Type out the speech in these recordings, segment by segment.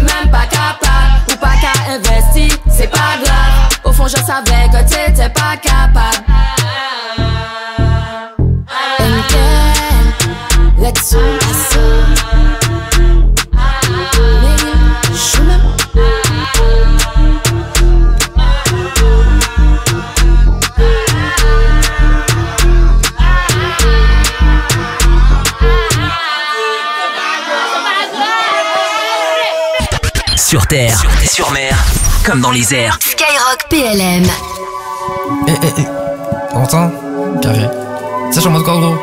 même pas capable. Ou pas qu'à investir, c'est pas grave. Au fond je savais que t'étais pas capable. Let's go. Sur terre, sur mer, comme dans les airs. Skyrock PLM. T'entends? Carré. Ça, je suis en mode quoi, gros?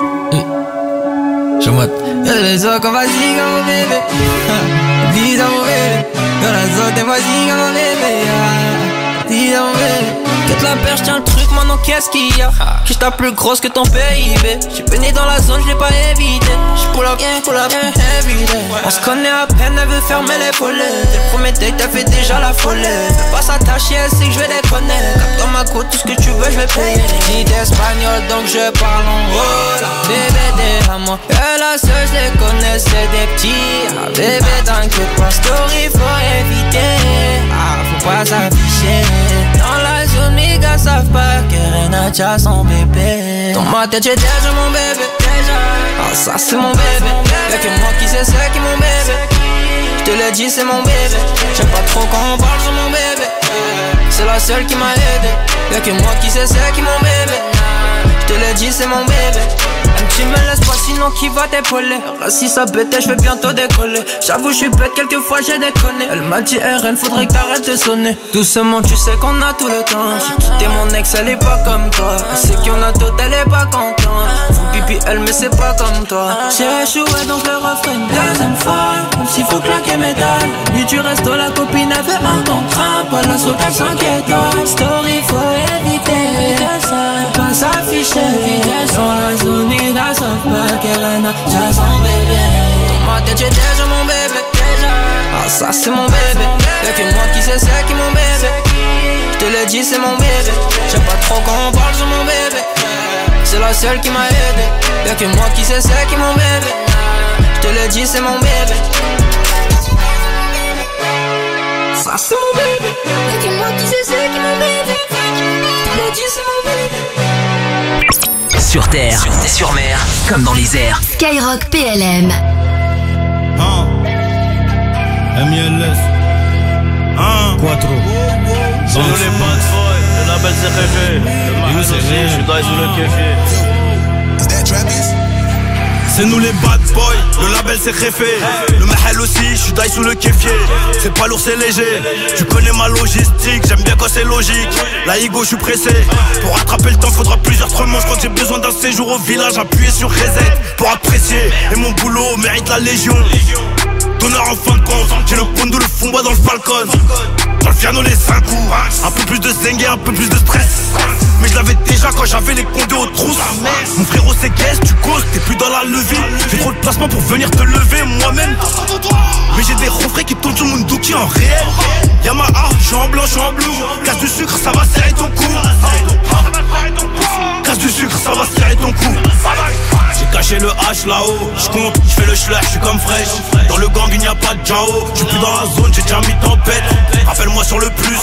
Je suis en mode. Les autres, comme vas-y, comme mon bébé. Dis à mon bébé. Dans la zone, vas-y, comme mon bébé. Dis à mon bébé. Quitte la perche, tiens le truc, maintenant qu'est-ce qu'il y a? Que je tape plus grosse que ton PIB. J'suis baigné dans la zone, j'l'ai pas évité. J'pull up, everyday. On se connaît à peine, elle veut fermer les volets. Dès le premier date, elle fait déjà la folie. Fais pas s'attacher, elle sait que j'vais déconner. Cap dans ma côte, tout ce que tu veux, j'vais payer. Ni d'espagnol, donc je parle en rola. Bébé, des amours, que la seule, j'les connais, c'est des petits. Ah, bébé, t'inquiète pas, story, faut éviter. Ah, faut pas s'afficher. Dans la zone, mes gars savent pas que Renacha son bébé. Dans ma tête j'ai déjà mon bébé. Ah ça c'est mon bébé. Y'a que moi qui sais c'est qui mon bébé. J'te l'ai dit c'est mon bébé. J'aime pas trop quand on parle sur mon bébé. C'est la seule qui m'a aidé. Y'a que moi qui sais c'est qui mon bébé. J'te l'ai dit c'est mon bébé. Même tu me laisses pas sinon qui va t'épauler. Si ça bête je vais bientôt décoller. J'avoue je suis bête quelquefois j'ai déconné. Elle m'a dit RN faudrait que t'arrêtes de sonner. Doucement tu sais qu'on a tout le temps. J'ai quitté mon ex elle est pas comme toi. Elle sait qu'il y en a d'autres elle est pas contente. Faut pipi elle mais c'est pas comme toi. J'ai échoué donc le refrain une deuxième fois. Même s'il faut claquer mes dalles. Lui tu restes la copine elle fait un contrat. Pas la sauce elle s'inquiète. Story faut éviter. Pas s'afficher. Dans la zone les gars savent pas qu'elle a déjà son bébé. Dans ma tête j'ai déjà mon bébé. Ah ça c'est mon bébé. Y'a que moi qui sais c'est qui mon bébé. J'te l'ai dit c'est mon bébé. J'aime pas trop quand on parle sur mon bébé. C'est la seule qui m'a aidé. Y'a que moi qui sais c'est qui mon bébé. J'te l'ai dit c'est mon bébé. Ça c'est mon bébé. Y'a que moi qui sais c'est qui mon bébé. J'te l'ai dit c'est mon bébé. Sur terre, sur mer, comme dans les airs. Skyrock PLM. MLS. Quattro. C'est nous les bad boys, le label c'est réfé. Le mahal aussi, je suis dans le kéfé. C'est nous les bad boys, le label c'est réfé. Le mahal aussi, je suis d'aille sous le kéfier. C'est pas lourd, c'est léger. Tu connais ma logistique, j'aime bien quand c'est logique. La higo, je suis pressé. Pour rattraper le temps, faudra plusieurs tremanches. Quand j'ai besoin d'un séjour au village, appuyer sur reset pour apprécier. Et mon boulot mérite la légion. Donneur en fin de compte, j'ai le pondo, le fond bois dans le falcon. Dans le piano les 5 coups. Un peu plus de zengue, un peu plus de stress. Mais je l'avais déjà quand j'avais les condés aux trousses. Mon frérot c'est qu'est-ce, tu causes, t'es plus dans la levée. J'ai trop de placement pour venir te lever moi-même. Mais j'ai des refrains qui tournent sur mon dookie en réel. Yamaha, je suis en blanc, je suis en bleu. Casse du sucre, ça va serrer ton cou. Casse du sucre, ça va serrer ton cou. J'ai caché le H là-haut, j'compte, j'fais le schlag, j'suis comme fraîche. Dans le gang il n'y a pas de Jao. J'suis plus dans la zone, j'ai déjà mis tempête. Rappelle-moi sur le plus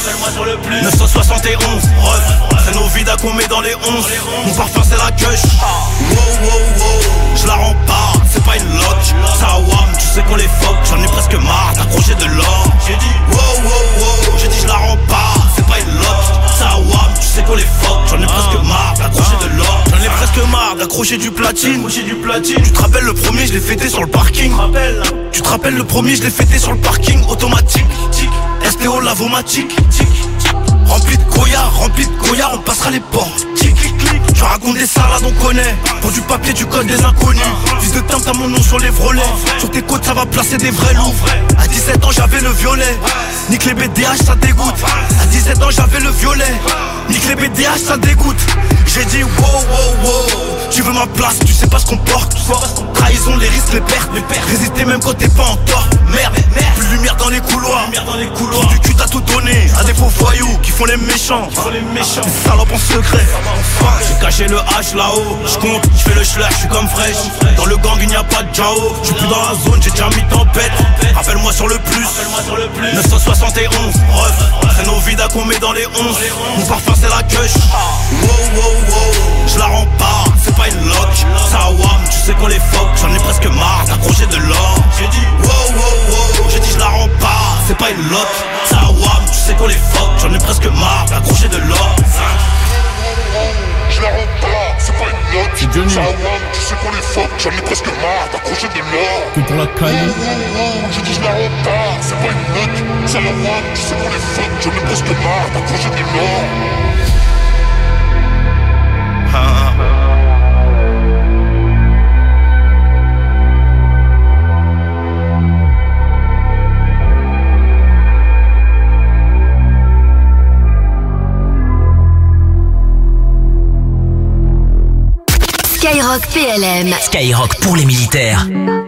971, ref. C'est nos vidas qu'on met dans les 11. Mon parfum c'est la cush. Wow wow wow, j'la rends pas, c'est pas une lock. Ça wam, tu sais qu'on les fuck. J'en ai presque marre d'accrocher de l'or. J'ai dit wow wow wow, j'ai dit j'la rends pas, c'est pas une lock. Ça wam, tu sais qu'on les fuck. J'en ai presque marre d'accrocher de l'or. J'en ai presque marre d'accrocher du platine. Tu te rappelles le premier, je l'ai fêté sur le parking. Tu te rappelles le premier, je l'ai fêté sur le parking. Automatique, STO lavomatique. Rempli de Goya, on passera les portes. Tu racontes des salades, on connaît. Pour du papier, tu codes des inconnus. Fils de temps, t'as mon nom sur les vrolets. Sur tes côtes, ça va placer des vrais loups. À 17 ans, j'avais le violet. Nique les BDH, ça dégoûte. À 17 ans, j'avais le violet. Nique les BDH, ça dégoûte. J'ai dit wow, wow, wow. Tu veux ma place, tu sais pas ce qu'on porte. Trahison, les risques, les pertes. Résister même quand t'es pas en tort. Merde, plus de lumière dans les couloirs. Trou du cul, t'as tout donné à des faux voyous qui font les méchants. Des salopes en secret. J'ai caché le H là-haut. J'compte, j'fais le schlag, j'suis comme fraîche. Dans le gang il n'y a pas de Jao. J'suis plus dans la zone, j'ai déjà mis tempête. Rappelle-moi sur le plus 971, ref, traîne au vida qu'on met dans les 11. Mon parfum c'est la queuche. Wow, wow, wow, je la rends pas, c'est pas une loc. Ça wam, tu sais qu'on les fuck, j'en ai presque marre d'accrocher de l'or. J'ai dit wow, wow, wow, j'ai dit je la rends pas, c'est pas une loc. Ça wam, tu sais qu'on les fuck, j'en ai presque marre d'accrocher de l'or. Je la rends pas, c'est pas une note. C'est Johnny. Ça wam, tu sais qu'on les fuck, j'en ai presque marre d'accrocher de l'or. Que pour la caille. J'ai dit je la rends pas, c'est pas une note. Ça wam, tu sais qu'on les fuck, j'en ai presque marre d'accrocher de l'or. Skyrock PLM. Skyrock pour les militaires.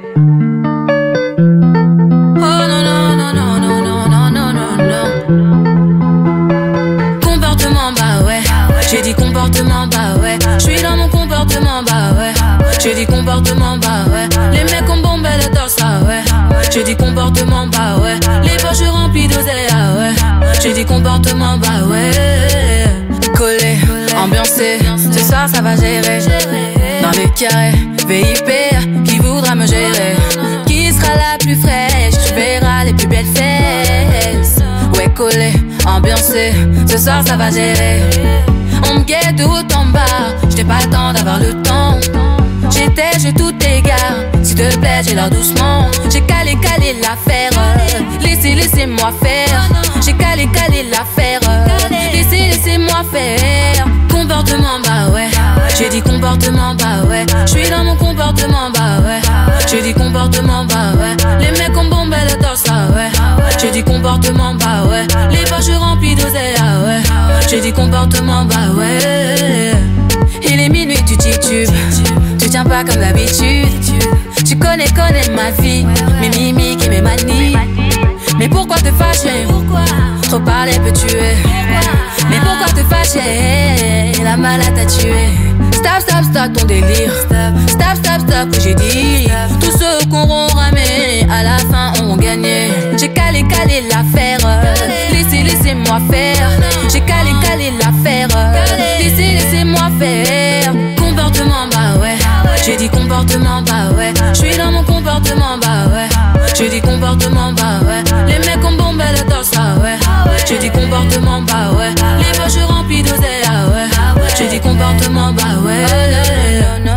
J'ai dit comportement, bah ouais. J'suis dans mon comportement, bah ouais. J'ai dit comportement, bah ouais. Les mecs ont bombé le torse, ah ouais. J'ai dit comportement, bah ouais. Les poches remplies d'oseille, ah ouais. J'ai dit comportement, bah ouais. Collé, ambiancé, ce soir ça va gérer. Dans le carré, VIP, qui voudra me gérer? Qui sera la plus fraîche? Tu verras les plus belles fesses. Ouais, collé, ambiancé, ce soir ça va gérer. On me guette tout en bas, j'n'ai pas le temps d'avoir le temps. J'ai tout égard, s'il te plaît j'ai l'air doucement. J'ai calé l'affaire, laissez-moi faire. J'ai calé l'affaire, laissez-moi faire. Comportement bah ouais, j'ai dit comportement bah ouais. J'suis dans mon comportement bah ouais. J'ai dit comportement bah ouais. Les mecs ont bombé le torse ah ouais. J'ai dit comportement bah ouais. Les poches remplies d'oseille ah ouais. J'ai dit comportement bah ouais. Il est minuit tu titubes, tu tiens pas comme d'habitude. Tu connais ma vie, mes mimiques et mes manies. Mais pourquoi te fâcher? Trop parler peut tuer. Mais pourquoi te fâcher? La malade t'a tué. Stop ton délire. Stop que j'ai dit. Tous ceux qu'on auront ramé à la fin auront gagné. J'ai calé l'affaire, laissez-moi faire. J'ai calé l'affaire, laissez-moi faire. Comportement bah ouais, j'ai dit comportement bah ouais. J'suis dans mon comportement bah ouais. J'ai dit comportement bah ouais. Les mecs ont bombé le torse ah ouais. J'ai dit comportement bah ouais. Les poches remplies d'oseille ah ouais. J'ai dit comportement bah ouais. Non.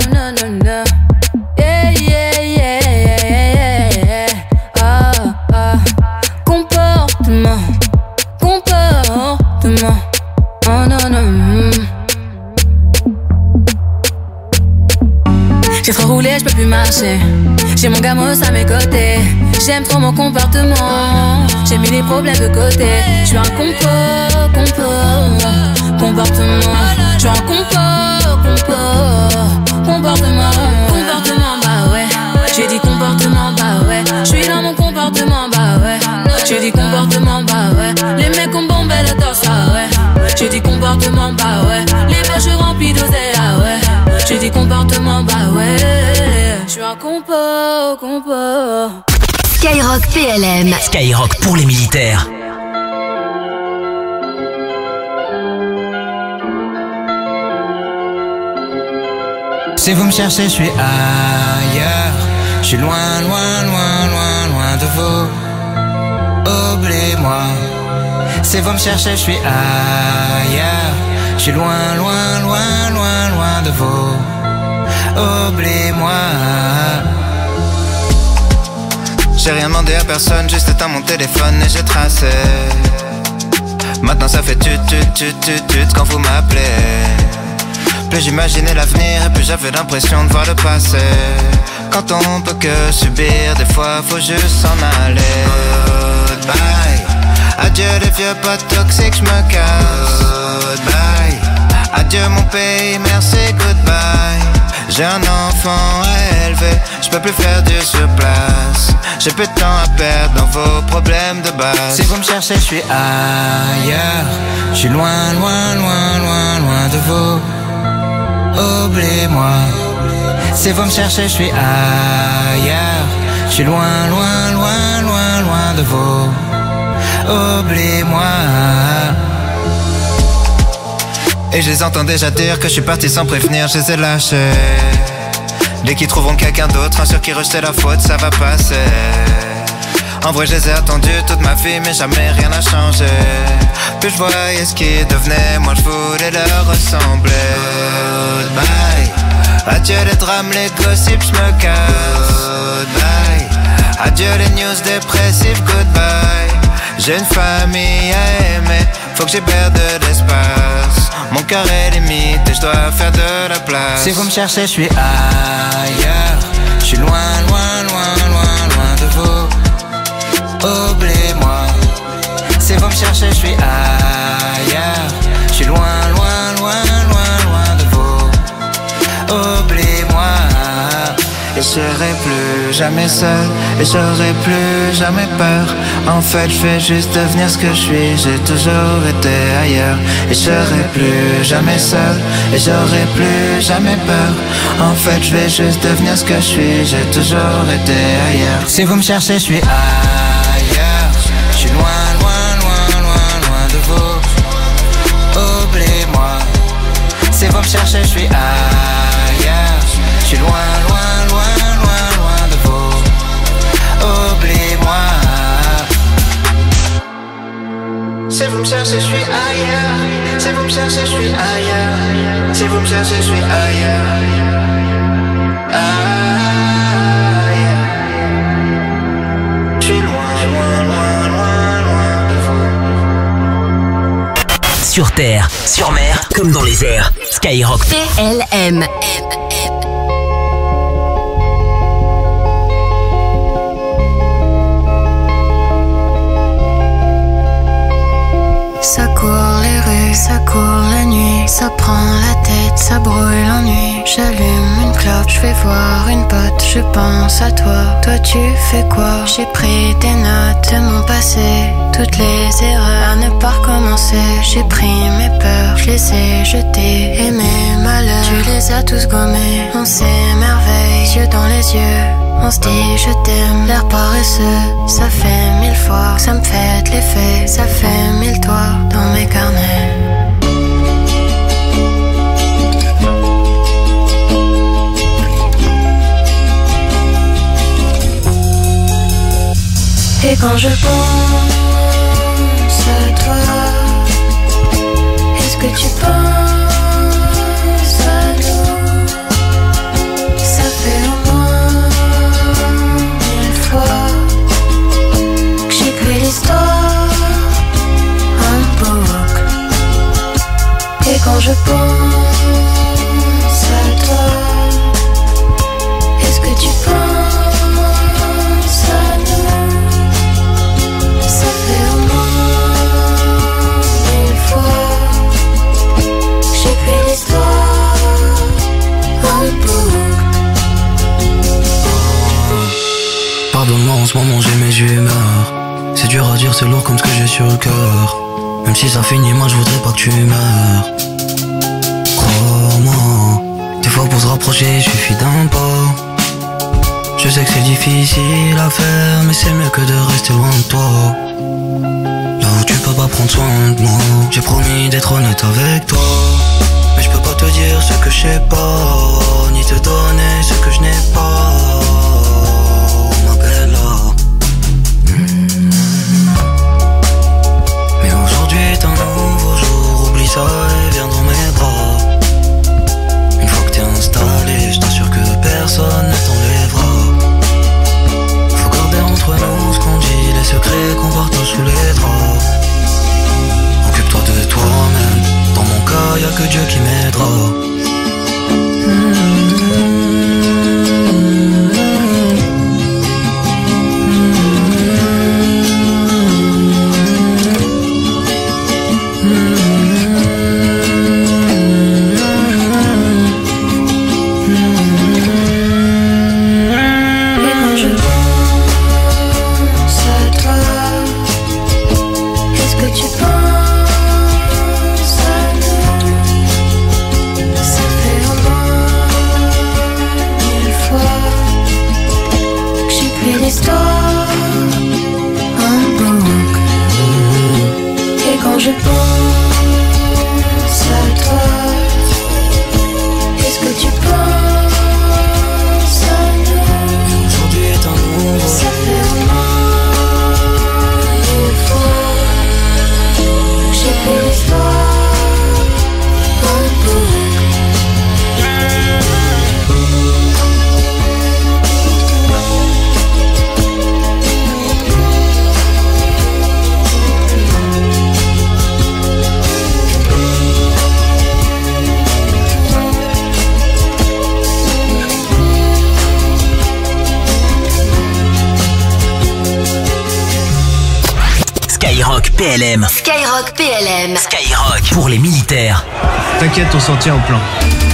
Comportement. Oh non. J'ai trop roulé, j'peux plus marcher. J'ai mon gamos à mes côtés. J'aime trop mon comportement. J'ai mis les problèmes de côté. J'suis un comportement. J'suis un comportement bah ouais. J'ai dit comportement bah ouais. J'suis dans mon comportement bah ouais. J'ai dit comportement bah ouais. Les mecs ont bombé le torse ah ouais. J'ai dit comportement bah ouais. Les poches remplies d'oseille ah ouais. J'ai dit comportement bah ouais. J'suis un compo. Skyrock PLM. Skyrock pour les militaires. Si vous me cherchez, je suis ailleurs. Je suis loin de vous. Oubliez-moi. Si vous me cherchez, je suis ailleurs. Je suis loin de vous. Oubliez-moi. J'ai rien demandé à personne, juste éteint mon téléphone et j'ai tracé. Maintenant ça fait tut quand vous m'appelez. Plus j'imaginais l'avenir et plus j'avais l'impression de voir le passé. Quand on peut que subir, des fois faut juste s'en aller. Goodbye. Adieu les vieux potes toxiques, j'me casse. Goodbye. Adieu mon pays, merci, goodbye. J'ai un enfant à élever, j'peux plus faire du surplace. J'ai peu de temps à perdre dans vos problèmes de base. Si vous me cherchez, je suis ailleurs. Je suis loin de vous. Oubliez-moi. Si vous me cherchez, je suis ailleurs. Je suis loin de vous. oublie-moi. Et je les entends déjà dire que je suis parti sans prévenir, je les ai lâchés. Dès qu'ils trouveront quelqu'un d'autre, un sur qui rejeter la faute, ça va passer. En vrai je les ai attendus toute ma vie, mais jamais rien n'a changé. Plus je voyais ce qui devenait, moi je voulais leur ressembler. Goodbye, adieu les drames, les gossips, je me casse. Goodbye, adieu les news dépressives, goodbye. J'ai une famille à aimer, faut que j'hiberne de l'espace. Mon cœur est limite et je dois faire de la place. Si vous me cherchez, je suis ailleurs. Je suis loin, loin, loin, loin, loin de vous. Oubliez-moi. Si vous me cherchez, je suis ailleurs. Je suis loin, loin, loin, loin, loin de vous. Oubliez-moi. Et je serai plus jamais seul, et j'aurai plus jamais peur. En fait je vais juste devenir ce que je suis, j'ai toujours été ailleurs. Et je serai plus jamais seul, et j'aurai plus jamais peur. En fait je vais juste devenir ce que je suis, j'ai toujours été ailleurs. Si vous me cherchez je suis ailleurs. Je suis loin, loin, loin, loin, loin de vous. Oubliez-moi. Si vous me cherchez je suis ailleurs. Je suis loin, loin, loin, loin, loin de vous. Oubliez-moi. Si vous me cherchez, je suis ailleurs. Si vous me cherchez, je suis ailleurs. Si vous me cherchez, je suis ailleurs. Je suis loin, loin, loin, loin, loin de vous. Sur terre, sur mer, comme dans les airs. Skyrock PLM. Ça court les rues, ça court la nuit, ça prend la tête, ça brûle l'ennui. J'allume une clope, je vais voir une pote, je pense à toi. Toi tu fais quoi? J'ai pris des notes de mon passé, toutes les erreurs à ne pas recommencer. J'ai pris mes peurs, je les ai jetées, et mes malheurs, tu les as tous gommés. On s'émerveille, yeux dans les yeux, on se dit je t'aime, l'air paresseux. Ça fait 1000 fois que ça me fait de l'effet, ça fait 1000 toits dans mes carnets. Et quand je pense à toi, est-ce que tu penses à nous? Ça fait au moins 1000 fois que j'écris l'histoire en boucle. Et quand je pense à toi, est-ce que tu penses à nous? Ça fait au moins 1000 fois que j'écris l'histoire en boucle. Pardonne-moi, en ce moment j'ai mes humeurs. C'est dur à dire, c'est lourd comme ce que j'ai sur le cœur. Même si ça finit mal, je voudrais pas que tu meurs. Crois-moi, des fois pour se rapprocher, il suffit d'un pas. Je sais que c'est difficile à faire, mais c'est mieux que de rester loin de toi. Là où tu peux pas prendre soin de moi, j'ai promis d'être honnête avec toi. Mais je peux pas te dire ce que je sais pas, ni te donner ce que je n'ai pas. Ma bella. Mais aujourd'hui est un nouveau jour, oublie ça et viens dans mes bras. Une fois que t'es installé, je t'assure que personne ne t'enlèvera. Faut garder entre nous ce qu'on dit, les secrets qu'on partage sous les draps. Occupe-toi de toi-même, dans mon cas y'a que Dieu qui m'aidera. je pense à toi. Est-ce que tu penses à nous? Aujourd'hui est un nouveau. Ça fait au moins une fois j'ai fait l'histoire pour le poète. Skyrock PLM. Skyrock PLM. Skyrock pour les militaires. T'inquiète, on s'en tient au plan.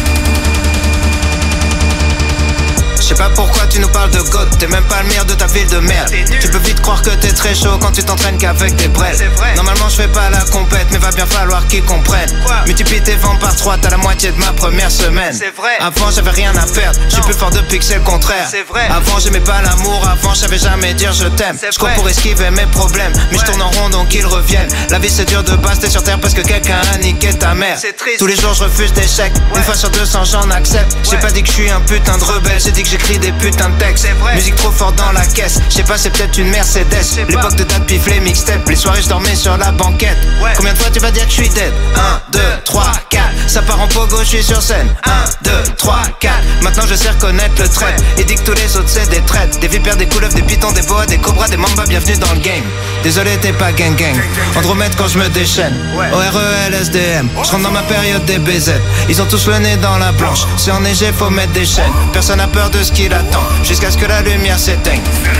Je sais pas pourquoi tu nous parles de God, t'es même pas le meilleur de ta ville de merde. Tu peux vite croire que t'es très chaud quand tu t'entraînes qu'avec des braises. Normalement je fais pas la compète, mais va bien falloir qu'ils comprennent. Multiplie tes ventes par 3, t'as la moitié de ma première semaine. Avant j'avais rien à perdre, je suis plus fort depuis que c'est le contraire. Avant j'aimais pas l'amour, avant je savais jamais dire je t'aime. Je cours pour esquiver mes problèmes, mais je tourne en rond donc ils reviennent. La vie c'est dur de base, t'es sur terre parce que quelqu'un a niqué ta mère. Tous les jours je refuse d'échecs, une fois sur 200 j'en accepte. J'ai pas dit que je suis un putain de rebelle, j'ai dit que j'écris des putains de textes. Musique trop fort dans la caisse, je sais pas c'est peut-être une Mercedes. L'époque de date pif les mixtapes, les soirées je dormais sur la banquette. Combien de fois tu vas dire que je suis dead? 1, 2, 3, 4, ça part en pogo, je suis sur scène. 1, 2, 3, 4, maintenant je sais reconnaître le trait. Et dit que tous les autres c'est des traites. Des vipères, des couleuvres, des pitons, des boas, des cobras, des mambas, bienvenue dans le game. Désolé t'es pas gang gang, Andromède quand je me déchaîne. ORELSDM, je rentre dans ma période des BZ. Ils ont tous le nez dans la blanche, c'est enneigé faut mettre des chaînes. Personne n'a peur de ce qu'il attend, jusqu'à ce que la lumière s'éteigne.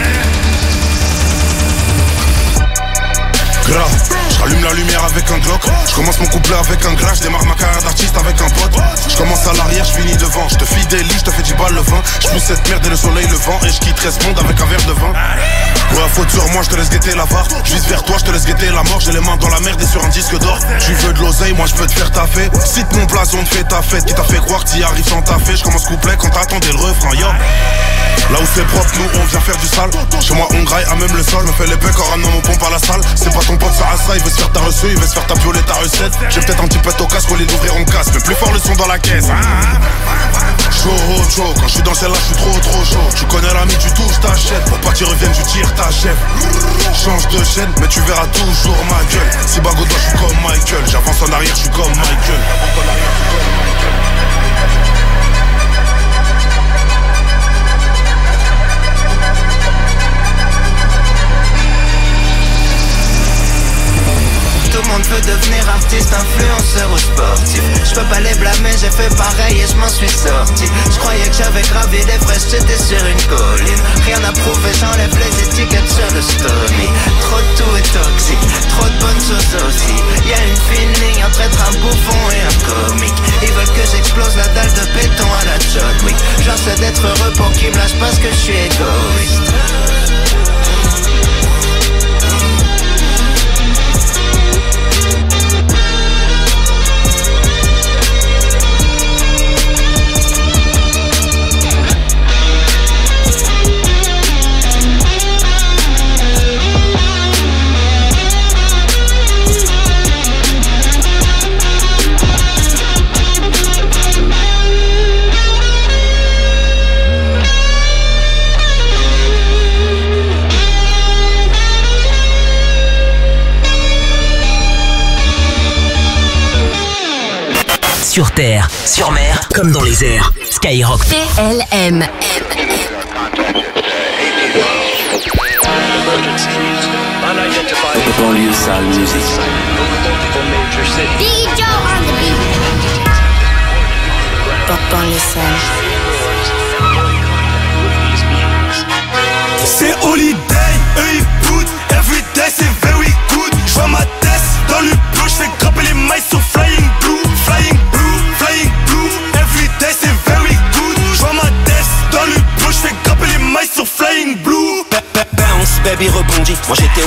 Grave, je rallume la lumière avec un Glock. Je commence mon couplet avec un gras. Je démarre ma carrière d'artiste avec un pote. Je commence à l'arrière, je finis devant. Je te file des lits, je te fais 10 balles le vin. Je pousse cette merde et le soleil le vent. Et je quitterai ce monde avec un verre de vin. Ouais, faute sur moi, je te laisse guetter la var. Je vise vers toi, je te laisse guetter la mort. J'ai les mains dans la merde et sur un disque d'or. Tu veux de l'oseille, moi je peux te faire taffer. Cite mon blason, on te fait ta fête. Qui t'a fait croire que t'y arrives sans taffer. Je commence couplet quand t'attendais le refrain, yo. Là où c'est propre, nous on vient faire du sale. Chez moi on graille à même le sol. Me fait les pecs en ramenant mon pompe à la salle. C'est pas ton pote Sarasa, il veut se faire ta reçu, il veut se faire ta violer ta recette. J'ai peut-être un petit peu au casque au lieu d'ouvrir en casque. Mais plus fort le son dans la caisse. Chaud, quand je suis dans celle-là, je suis trop chaud. Tu connais l'ami, tu touches, t'achètes. Pour pas qu'ils reviennent, tu tires ta chef. Change de chaîne, mais tu verras toujours ma gueule. Si bague au doigt, je suis comme Michael. J'avance en arrière, je suis comme Michael. Tout le monde veut devenir artiste, influenceur ou sportif. Je peux pas les blâmer, j'ai fait pareil et je m'en suis sorti. Je croyais que j'avais gravi les fraises, j'étais sur une colline. Rien à prouver, j'enlève les étiquettes sur le story. Trop de tout est toxique, trop de bonnes choses aussi. Y'a une fine ligne entre être un bouffon et un comique. Ils veulent que j'explose la dalle de béton à la John Wick. J'essaie d'être heureux pour qu'ils me lâchent parce que je suis égoïste. Sur terre, sur mer, comme dans les airs. Skyrock PLM. Banlieue sale musique. Big Joe on the beat. Banlieue sale. C'est holiday, eux ils put. Everyday c'est very good. J'vois ma tête dans le bleu, j'fais grimper les mailles sur Flying Blue. Flying Blue, Flying Blue. Everyday c'est very good. J'vois ma tête dans le bleu, j'fais grimper les mailles sur Flying Blue. Bounce, baby rebondit. Moi j'étais au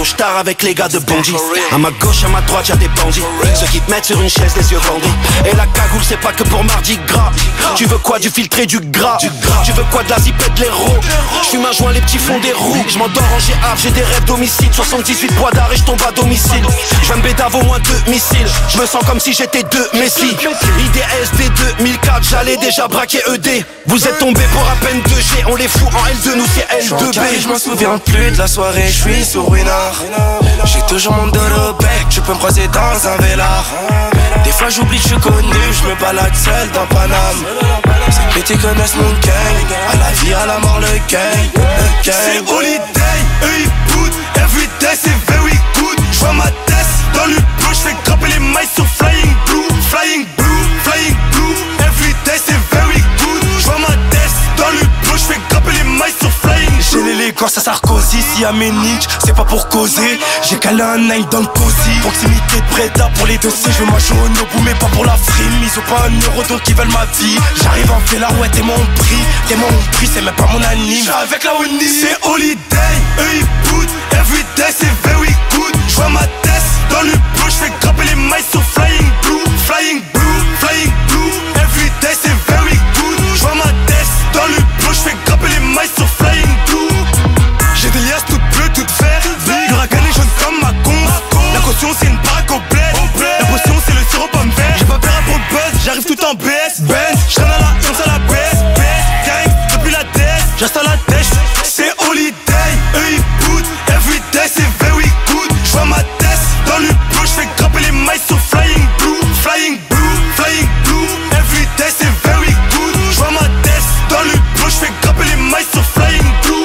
clochard avec les gars de Bondy. À ma gauche, à ma droite, y'a des bandits. Ceux qui te mettent sur une chaise, les yeux bandés. Et la cagoule, c'est pas que pour Mardi Gras. Tu veux quoi, du filtré, du gras? Tu veux quoi, de la zipette, de l'héros? J'fume un joint, les petits font des roues. J'm'endors en GAF, j'ai des rêves d'homicide. 78 poids d'arrêt, j'tombe à domicile. J'vais me bédave au moins 2 missiles. J'me sens comme si j'étais 2 Messi. IDSD 2004, j'allais déjà braquer ED. Vous êtes tombés pour à peine 2G. On les fout en L2, nous c'est L2B. Je me souviens plus de la soirée, je suis sur Winard. J'ai toujours mon dos au bec, tu peux me croiser dans un Vélard. Des fois j'oublie que je suis connu, je me balade seul dans Paname. Ces petits connaissent mon gang, à la vie, à la mort, le gang. C'est holiday, eux ils boot. Everyday c'est very good. J'vois ma tête dans le bleu, j'fais grimper les mailles sur Flying Blue. Flying Blue, Flying Blue. Everyday c'est very good. J'vois ma tête dans le bleu, j'fais grimper les mailles sur Flying Blue. J'ai l'élégance à Sarkozy, si à mes niches, c'est pas pour causer. J'ai calé un Nike dans le cosy. Proximité de Preda pour les dossiers, je veux ma jaune au bout mais pas pour la frime. Ils ont pas un euro donc ils veulent ma vie. J'arrive en Vélard, ouais t'es mon prix. T'es mon prix, c'est même pas mon anime. J'suis avec la Oni. C'est holiday, eux ils boot. Everyday c'est very good. J'vois ma tête dans le bleu, j'fais grimper les mailles sur Flying Blue. Flying Blue, Flying Blue. Everyday c'est very good. J'vois ma tête dans le bleu, j'fais grimper les mailles sur Flying Blue. J'ai des liasses toutes bleues, toutes vertes. L'huracan est jaune comme ma conf. La caution c'est une baraque au bled. La potion c'est le sirop pomme vert. J'ai pas peur pour le buzz, j'arrive tout en BS. Benz, j'traîne à la 11 à la baisse. Gang, depuis la tête, j'reste à la tête. C'est holiday, eux ils boot. Everyday c'est very good. J'vois ma tête dans le bleu, j'fais grimper les mailles sur Flying Blue. Flying Blue, Flying Blue. Everyday c'est very good. J'vois ma tête dans le bleu, j'fais grimper les mailles sur Flying Blue.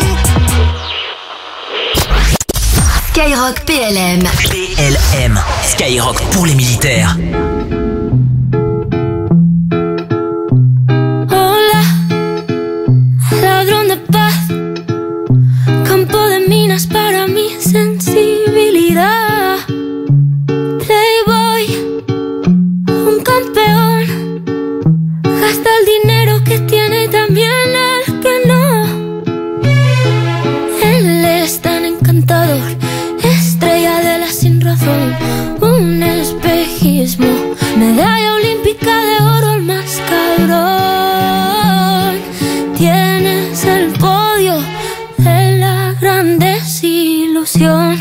Skyrock PLM. PLM. Skyrock pour les militaires. Hola, ladrón de paz, campo de minas para mi sensibilidad. Playboy, un campeón, gasta el dinero que tiene y también el que no. Él es tan encantador, estrella de la sin razón, un espejismo, medalla olímpica de oro, el más cabrón. Tienes el podio de la gran desilusión.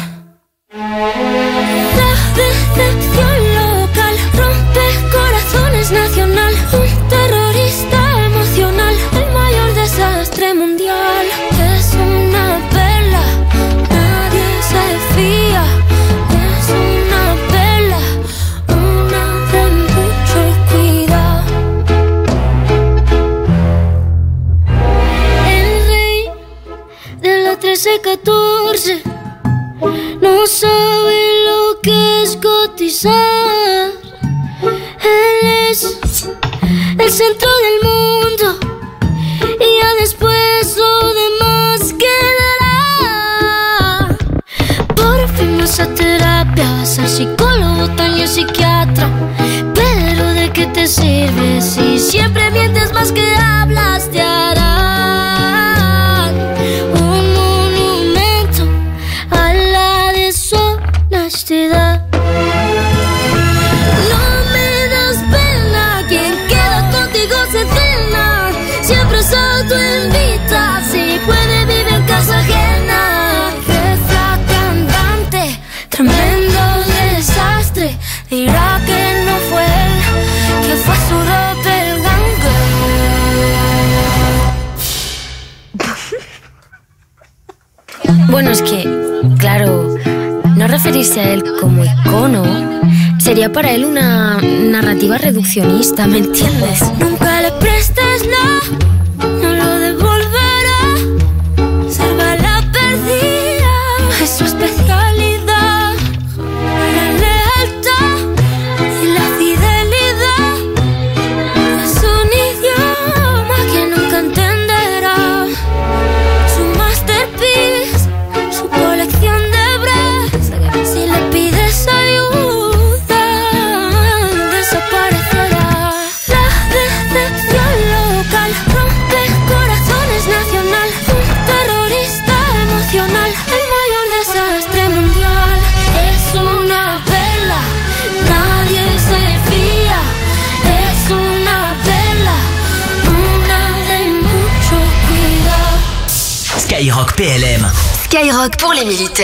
La decepción local rompe corazones nacional, un terrorista emocional, el mayor desastre mundial. Es una perla, nadie se fía. Es una perla, una de mucho cuidado. El rey de la 13-14 no sabe lo que es cotizar. Él es el centro del mundo y ya después lo demás quedará. Por fin vas a terapia, vas al psicólogo, taño psiquiatra. Pero ¿de qué te sirve si siempre mientes más que hablas? Te harán un monumento a la deshonestidad. No me das pena, quien queda contigo se cena. Siempre se autoinvita, si puede vive en casa ajena. Jefa cantante, tremendo desastre. Dirá que no fue él, que fue su doppelganger. Bueno, es que, claro, no referirse a él como icono sería para él una narrativa reduccionista, ¿me entiendes? Nunca le prestes nada, no lo devolverá. Ser bala perdida es su especialidad. La lealtad y la fidelidad es un idioma que nunca entenderá. Su masterpiece, su colección de bras. Si le pides ayuda, desaparecerá. La decepción local Skyrock pour les militaires.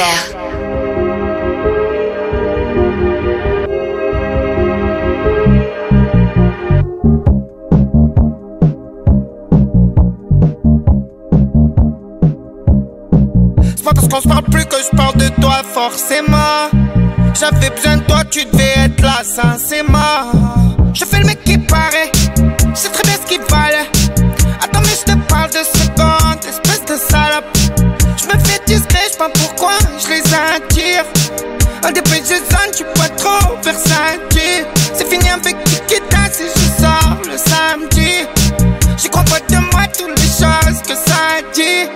C'est pas parce qu'on se parle plus que je parle de toi forcément. J'avais besoin de toi, tu devais être là, sincèrement. Je fais le mec qui paraît, je sais très bien ce qu'il fallait. Attends mais je te parle de secondes, espèce de salope. Je me fais discret, je sais pas pourquoi je les attire. Un des pages de zone, tu peux trop versatile. C'est fini avec Kikita si je sors le samedi. J'y crois pas de moi toutes les choses que ça dit.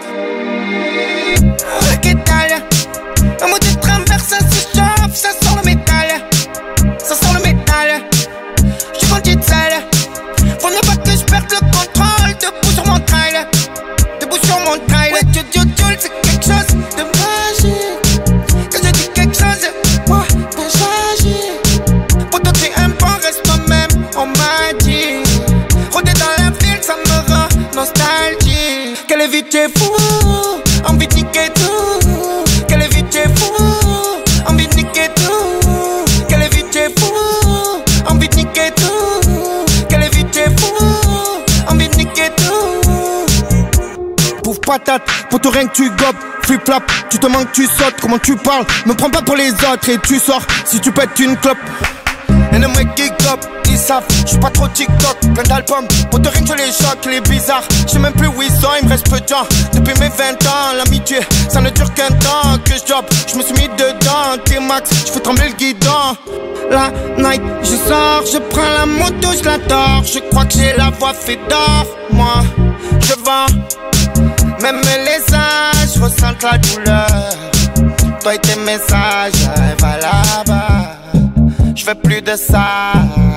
Ok t'as un mot de travers, ça se chauffe, ça sent le métal. Ça sent le métal. J'suis vendu de sale. Faut ne pas que je perde le contrôle. Debout sur mon trail. Debout sur mon trail. Ouais, c'est quelque chose de magique. Quand je dis quelque chose, moi, ben j'agis. Pourtant t'es un bon, reste toi-même, on m'a dit. Rôder dans la ville, ça me rend nostalgique. Quelle vie t'es fou, envie de niquer tout. Quelle vie t'es fou, envie de niquer tout. Quelle vie t'es fou, envie de niquer tout. Quelle vie t'es fou, envie de niquer tout. Pouf patate, pour tout rien que tu gobes. Flip-flap, tu te manques, tu sautes. Comment tu parles, me prends pas pour les autres. Et tu sors, si tu pètes une clope. Et le mec qui gobe, ils savent, j'suis pas trop TikTok. Plein d'albums, pour te rien que je les choque. Il est bizarre, j'sais même plus où ils sont. Il me reste peu de temps, depuis mes 20 ans. L'amitié, ça ne dure qu'un temps. Que je job, j'me suis mis dedans. T-Max, j'fais trembler le guidon. La night, je sors, je prends la moto, je l'adore. Je crois que j'ai la voix fait d'or. Moi, je vends, même les âges ressentent la douleur. Toi et tes messages, va là-bas. Je veux plus de ça.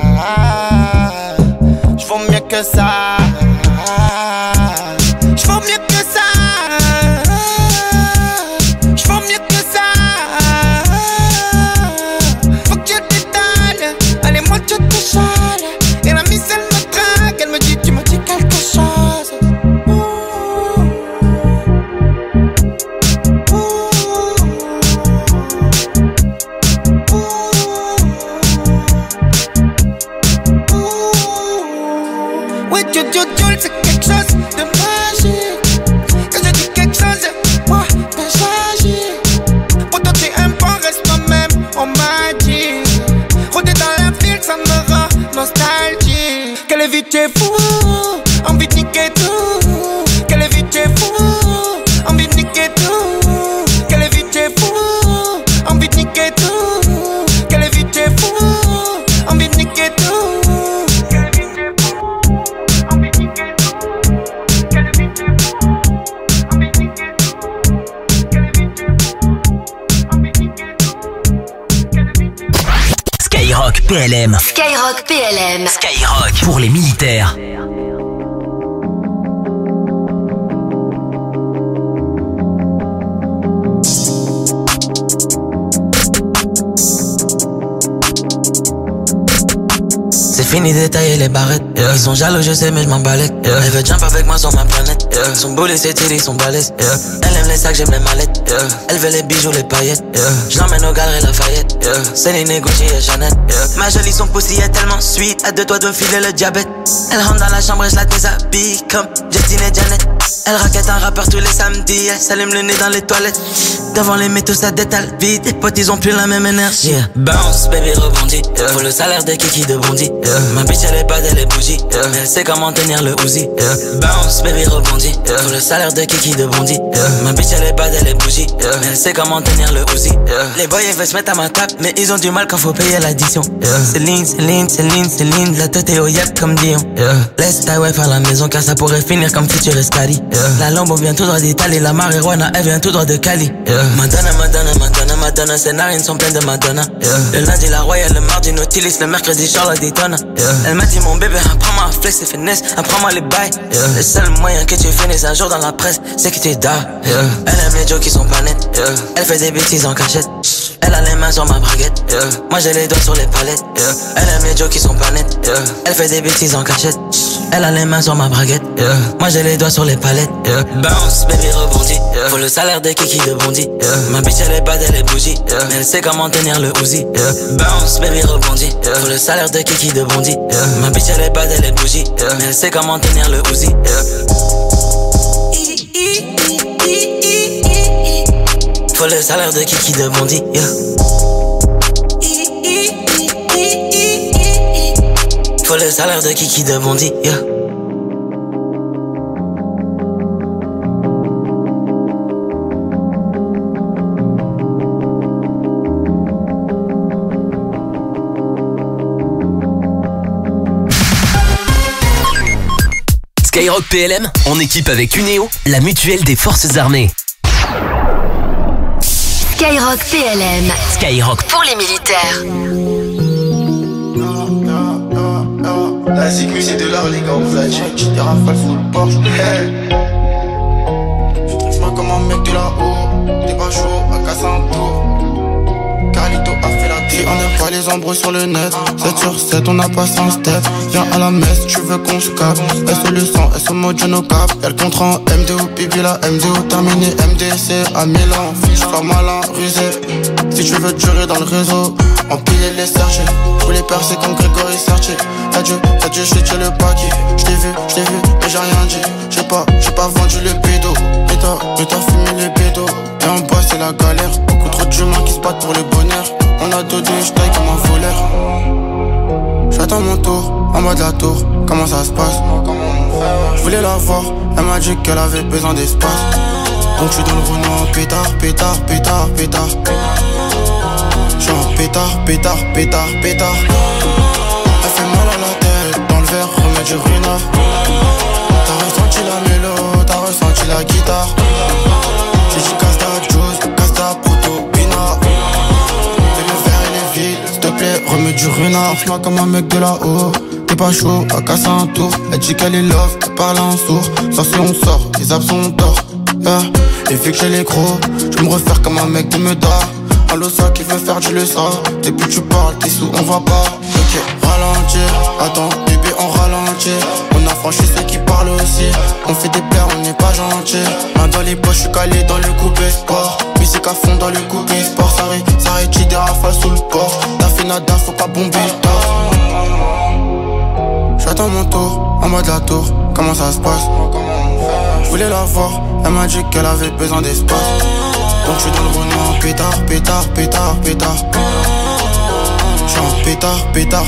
Je vaux mieux que ça. Je vaux mieux que ça. Je vaux mieux que ça. Faut que je t'étale. Allez, moi je te chale. Et la mise elle me drague. Elle me dit, tu me dis quelque chose. C'est quelque chose de magique. Quand je dis quelque chose, moi, ben j'agis. Pourtant t'es un bon, reste toi-même, on m'a dit. Rôder dans la ville, ça me rend nostalgique. Quelle vie t'es fou, envie de niquer tout. Quelle vie t'es fou, envie de niquer tout. Quelle vie t'es fou, envie de niquer tout. Quelle vie t'es fou, envie de niquer tout. Skyrock PLM. Skyrock PLM. Skyrock pour les militaires. C'est fini de tailler les barrettes. Ils sont jaloux, je sais, mais je m'en balèque. Elle veut jump avec moi sur ma planète. Son boulet, c'est tiré, son balèze. Elle aime les sacs, j'aime les mallettes. Elle veut les bijoux, les paillettes. Je l'emmène au galeries Lafayette. Céline et Gucci et Chanel. Ma jolie, son pussy est tellement sweet. À deux doigts de filer le diabète. Elle rentre dans la chambre et je la déshabille comme Justine et Janet. Elle raquette un rappeur tous les samedis. Elle s'allume le nez dans les toilettes. Devant les métaux, ça détale vite. Les potes, ils ont plus la même énergie. Bounce, baby, rebondit. Pour le salaire de Kiki de Bondy. Ma bitch, elle est pas elle est bougie. Mais elle sait comment tenir le Uzi. Bounce, baby, rebondit. Pour le salaire de Kiki de Bondy. Ma bitch, elle est pas elle est bougie. Mais elle sait comment tenir le Uzi. Les boys, ils veulent se mettre à ma table. Mais ils ont du mal quand faut payer l'addition. Céline, Céline, Céline, Céline. La tête est au yep comme Dion. Laisse ta wife à la maison car ça pourrait finir comme Future Escali. La Lambo vient tout droit d'Italie. La marijuana, elle vient tout droit de Cali. Madonna, Madonna, Madonna, Madonna. Ses narines sont pleines de Madonna. Le lundi, la Royale, le mardi, Nautilus. Le mercredi, Charlotte Daytona. Elle m'a dit, mon bébé, apprends-moi à flex et finesse. Apprends-moi les bails. Le seul moyen que tu finisses un jour dans la presse, c'est que tu dors. Elle aime les jokes qui sont pas nets. Elle fait des bêtises en cachette. Elle a les mains sur ma braguette. Moi j'ai les doigts sur les palettes. Elle aime les jokes qui sont pas nets. Elle fait des bêtises en cachette. Elle a les mains sur ma braguette, moi j'ai les doigts sur les palettes. Bounce, baby rebondit, faut le salaire de Kiki de Bondy. Ma bitch elle est bad, elle est bougie, mais elle sait comment tenir le Uzi. Bounce, baby rebondit, faut le salaire de Kiki de Bondy. Ma bitch elle est bad, elle est bougie, mais elle sait comment tenir le Uzi. Faut le salaire de Kiki de Bondy. Faut le salaire de Kiki de Bondy. Skyrock PLM, en équipe avec Uneo, la mutuelle des forces armées. Skyrock PLM. Skyrock pour les militaires. La sécu c'est de l'art les gars, on vous a check, j'ai des rafales full Porsche. Je trouve-moi comme un mec de là-haut, t'es pas chaud, à casser un tour. Carlito a fait la tête. On n'aime pas les embrouilles sur le net. 7 sur 7, on a passé un step. Viens à la messe, tu veux qu'on se capte. S le sang, S au mode no cap. Y'a le contrat en MDO, pipi la MDO terminé. MDC à Milan, fiche pas malin, rusé. Si tu veux durer dans le réseau, empiler les sergés. Pour les percer comme Grégory Sertier. Adieu, j'ai tué le paquet. J't'ai vu, mais j'ai rien dit. J'ai pas vendu le bédo. Mais t'as fumé les bédos. Et en bas c'est la galère. Beaucoup trop d'humains qui se battent pour le bonheur. On a dodé, j'taille comme un voleur. J'attends mon tour, en bas de la tour. Comment ça se passe? Je voulais la voir, elle m'a dit qu'elle avait besoin d'espace. Donc j'suis dans le Renault, pétard. J'suis en pétard. Elle fait mal à la tête, dans le verre, remets du ruinard. T'as ressenti la mélo, t'as ressenti la guitare. J'ai dit casse ta juice, casse ta proto, pinard. Fais le verre il est vide, s'il te plaît, remets du ruinard. Fais-moi comme un mec de là-haut, t'es pas chaud, à casser un tour. Elle dit qu'elle est love, elle parle en sourd. Ça si on sort, les absents d'or. Et vu que j'ai les gros, je vais me refaire comme un mec de Meda. Un losa qui veut faire du leçon. Depuis tu parles, t'es sous, on va pas. Ok, ralentir, attends, bébé on ralentit. On a franchi ceux qui parlent aussi. On fait des plaies, on n'est pas gentil. Main dans les poches, je suis calé dans le coupé sport. Musique à fond dans le coupé sport. Ça rétire des rafales sous le port. T'as fait nada, faut pas bomber le torse. J'attends mon tour, en mode la tour. Comment ça se passe? Je voulais la voir, elle m'a dit qu'elle avait besoin d'espace. Donc j'suis dans le Renault, pétard. J'suis en pétard.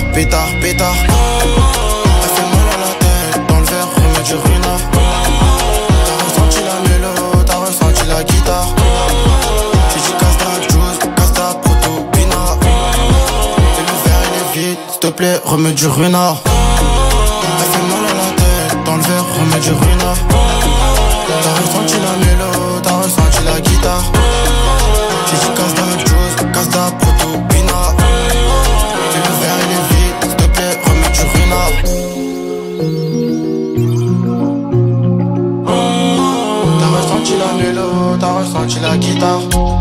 Elle fait mal à la tête, dans le verre, remets du ruinard. T'as ressenti la mélo, t'as ressenti la guitare. J'ai dit casse ta juice, casse ta proto, pinard. Et le verre il est vide, s'il te plaît, remets du ruinard. Elle fait mal à la tête, dans le verre, remets du ruinard. T'as ressenti la mélo, t'as ressenti la guitare. J'ai dit casse ta juice, casse ta proto, pinard. Et le verre il est vide, s'il te plaît, remets du ruinard. T'as ressenti la mélo, t'as ressenti la guitare.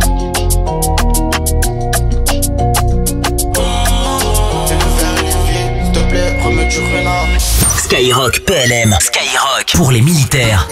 Et le verre il est vide, s'il te plaît, remets du ruinard. Skyrock PLM. Skyrock pour les militaires.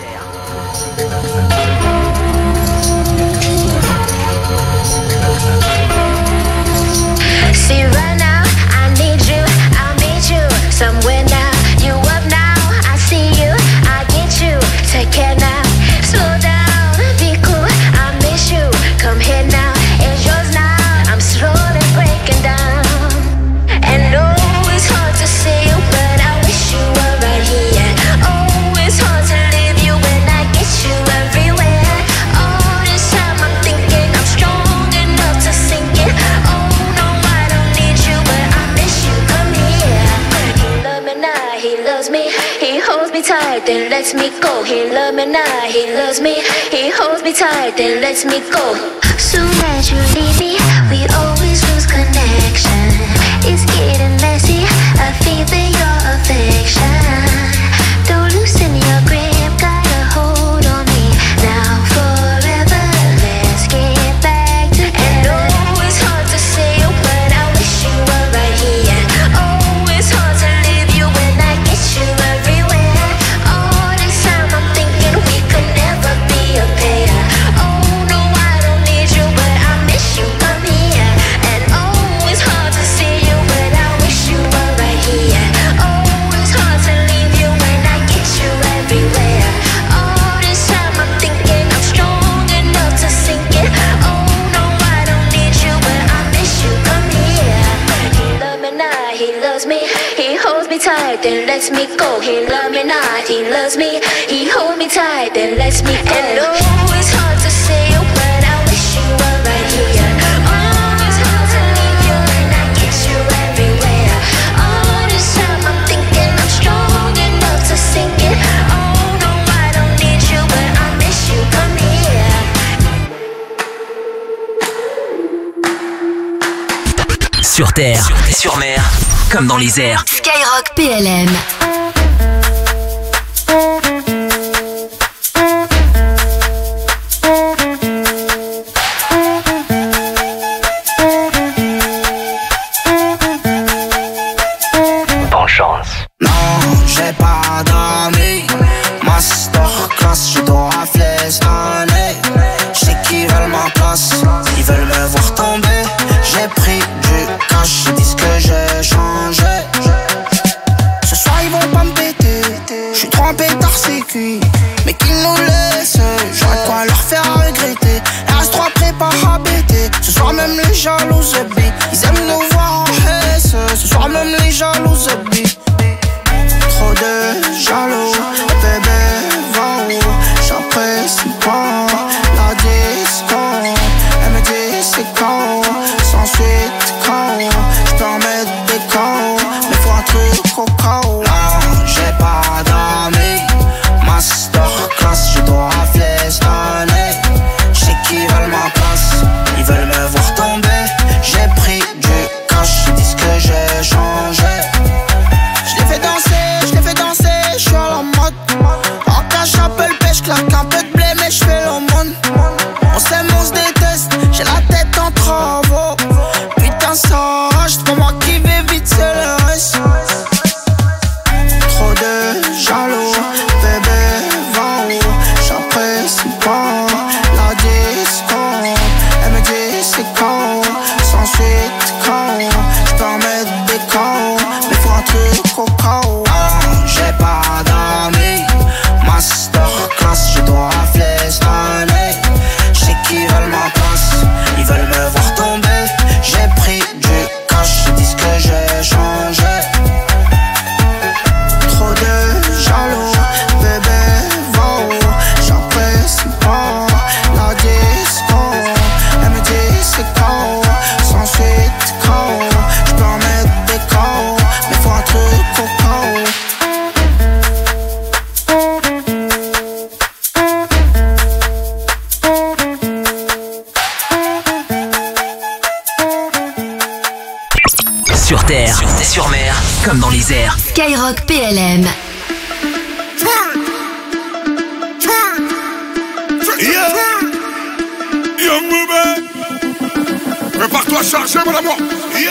See right now, I need you, I'll meet you somewhere now. You up now, I see you, I get you. Take care now, slow down, be cool, I miss you. Come here now, it's yours now. I'm slowly breaking down. And no, it's hard to see you, but I wish you were right here. Oh, it's hard to leave you when I get you everywhere. All this time I'm thinking I'm strong enough to sink it. Oh no, I don't need you, but I miss you. Come here. He loves me now, he loves me. He holds me tight, then lets me go. He loves me now, he loves me. He holds me tight, then lets me go. Soon as you leave me, we always lose connection. It's getting messy, I feel that your affection. Don't loosen your grip, got a hold on me. Now forever, let's get back together. And oh, it's hard to say, but I wish you were right here. Oh, it's hard to leave you when I get you everywhere. right, then lets me go. He love me not, he loves me. He hold me tight, then lets me go. And oh, it's hard to say, but I wish you were right here. Oh, it's hard to leave you and I get you everywhere. All this time I'm thinking I'm strong enough to sink it. Oh no, I don't need you, but I miss you. Come here. Sur terre, sur mer, comme dans les airs. Skyrock PLM. Bonne chance. Non, j'ai pas d'amis. Masterclass, je dois flestonner. Je sais qu'ils veulent ma place, ils veulent me voir tomber. J'ai pris du cash, ils disent que j'ai changé. Ce soir ils vont pas me péter, j'suis trop en pétard, c'est cuit. Mais qu'ils nous laissent, j'aurais de quoi leur faire regretter. RS3 prépare à bêter. Ce soir même les jalouses bi, ils aiment nous voir en S. Ce soir même les jalouses bi. Trop de jaloux, bébé va où? J'apprécie pas la disco. Elle me dit c'est quand, sans suite quand. J'peux en mettre des quand, mais faut un truc au cao. Non, j'ai pas d'amis. Masterclass, je dois flestonner. J'sais qu'ils veulent ma place, ils veulent me voir tomber. J'ai pris du cash, ils disent que j'ai changé. J'les fais danser, j'suis à la mode. En cash, j'appelle pêche, claque un peu de blé, mais j'fais l'aumône. On s'aime, on se déteste, j'ai la tête en travaux. Putain, ça rage, c'est pas moi qui vais vite, c'est le reste. Trop de jaloux, bébé va où? J'apprécie pas la disco. Elle me dit c'est quand, sans suite quand. J'peux en mettre des quand, mais faut un truc au cao. J'ai pas d'amis. Masterclass, je dois flestonner. J'sais qu'ils veulent ma place, ils veulent me voir tomber. J'ai pris du cash, ils disent que j'ai changé. Trop de jaloux, bébé va où? J'apprécie pas la disco. Elle me dit c'est quand, sans suite quand. J'peux en mettre des quand, mais faut un truc au cao. Sur terre, sur mer, comme dans les airs. Skyrock PLM. Yeah. Young Booba. Prépare-toi à charger, mon amour. Yeah.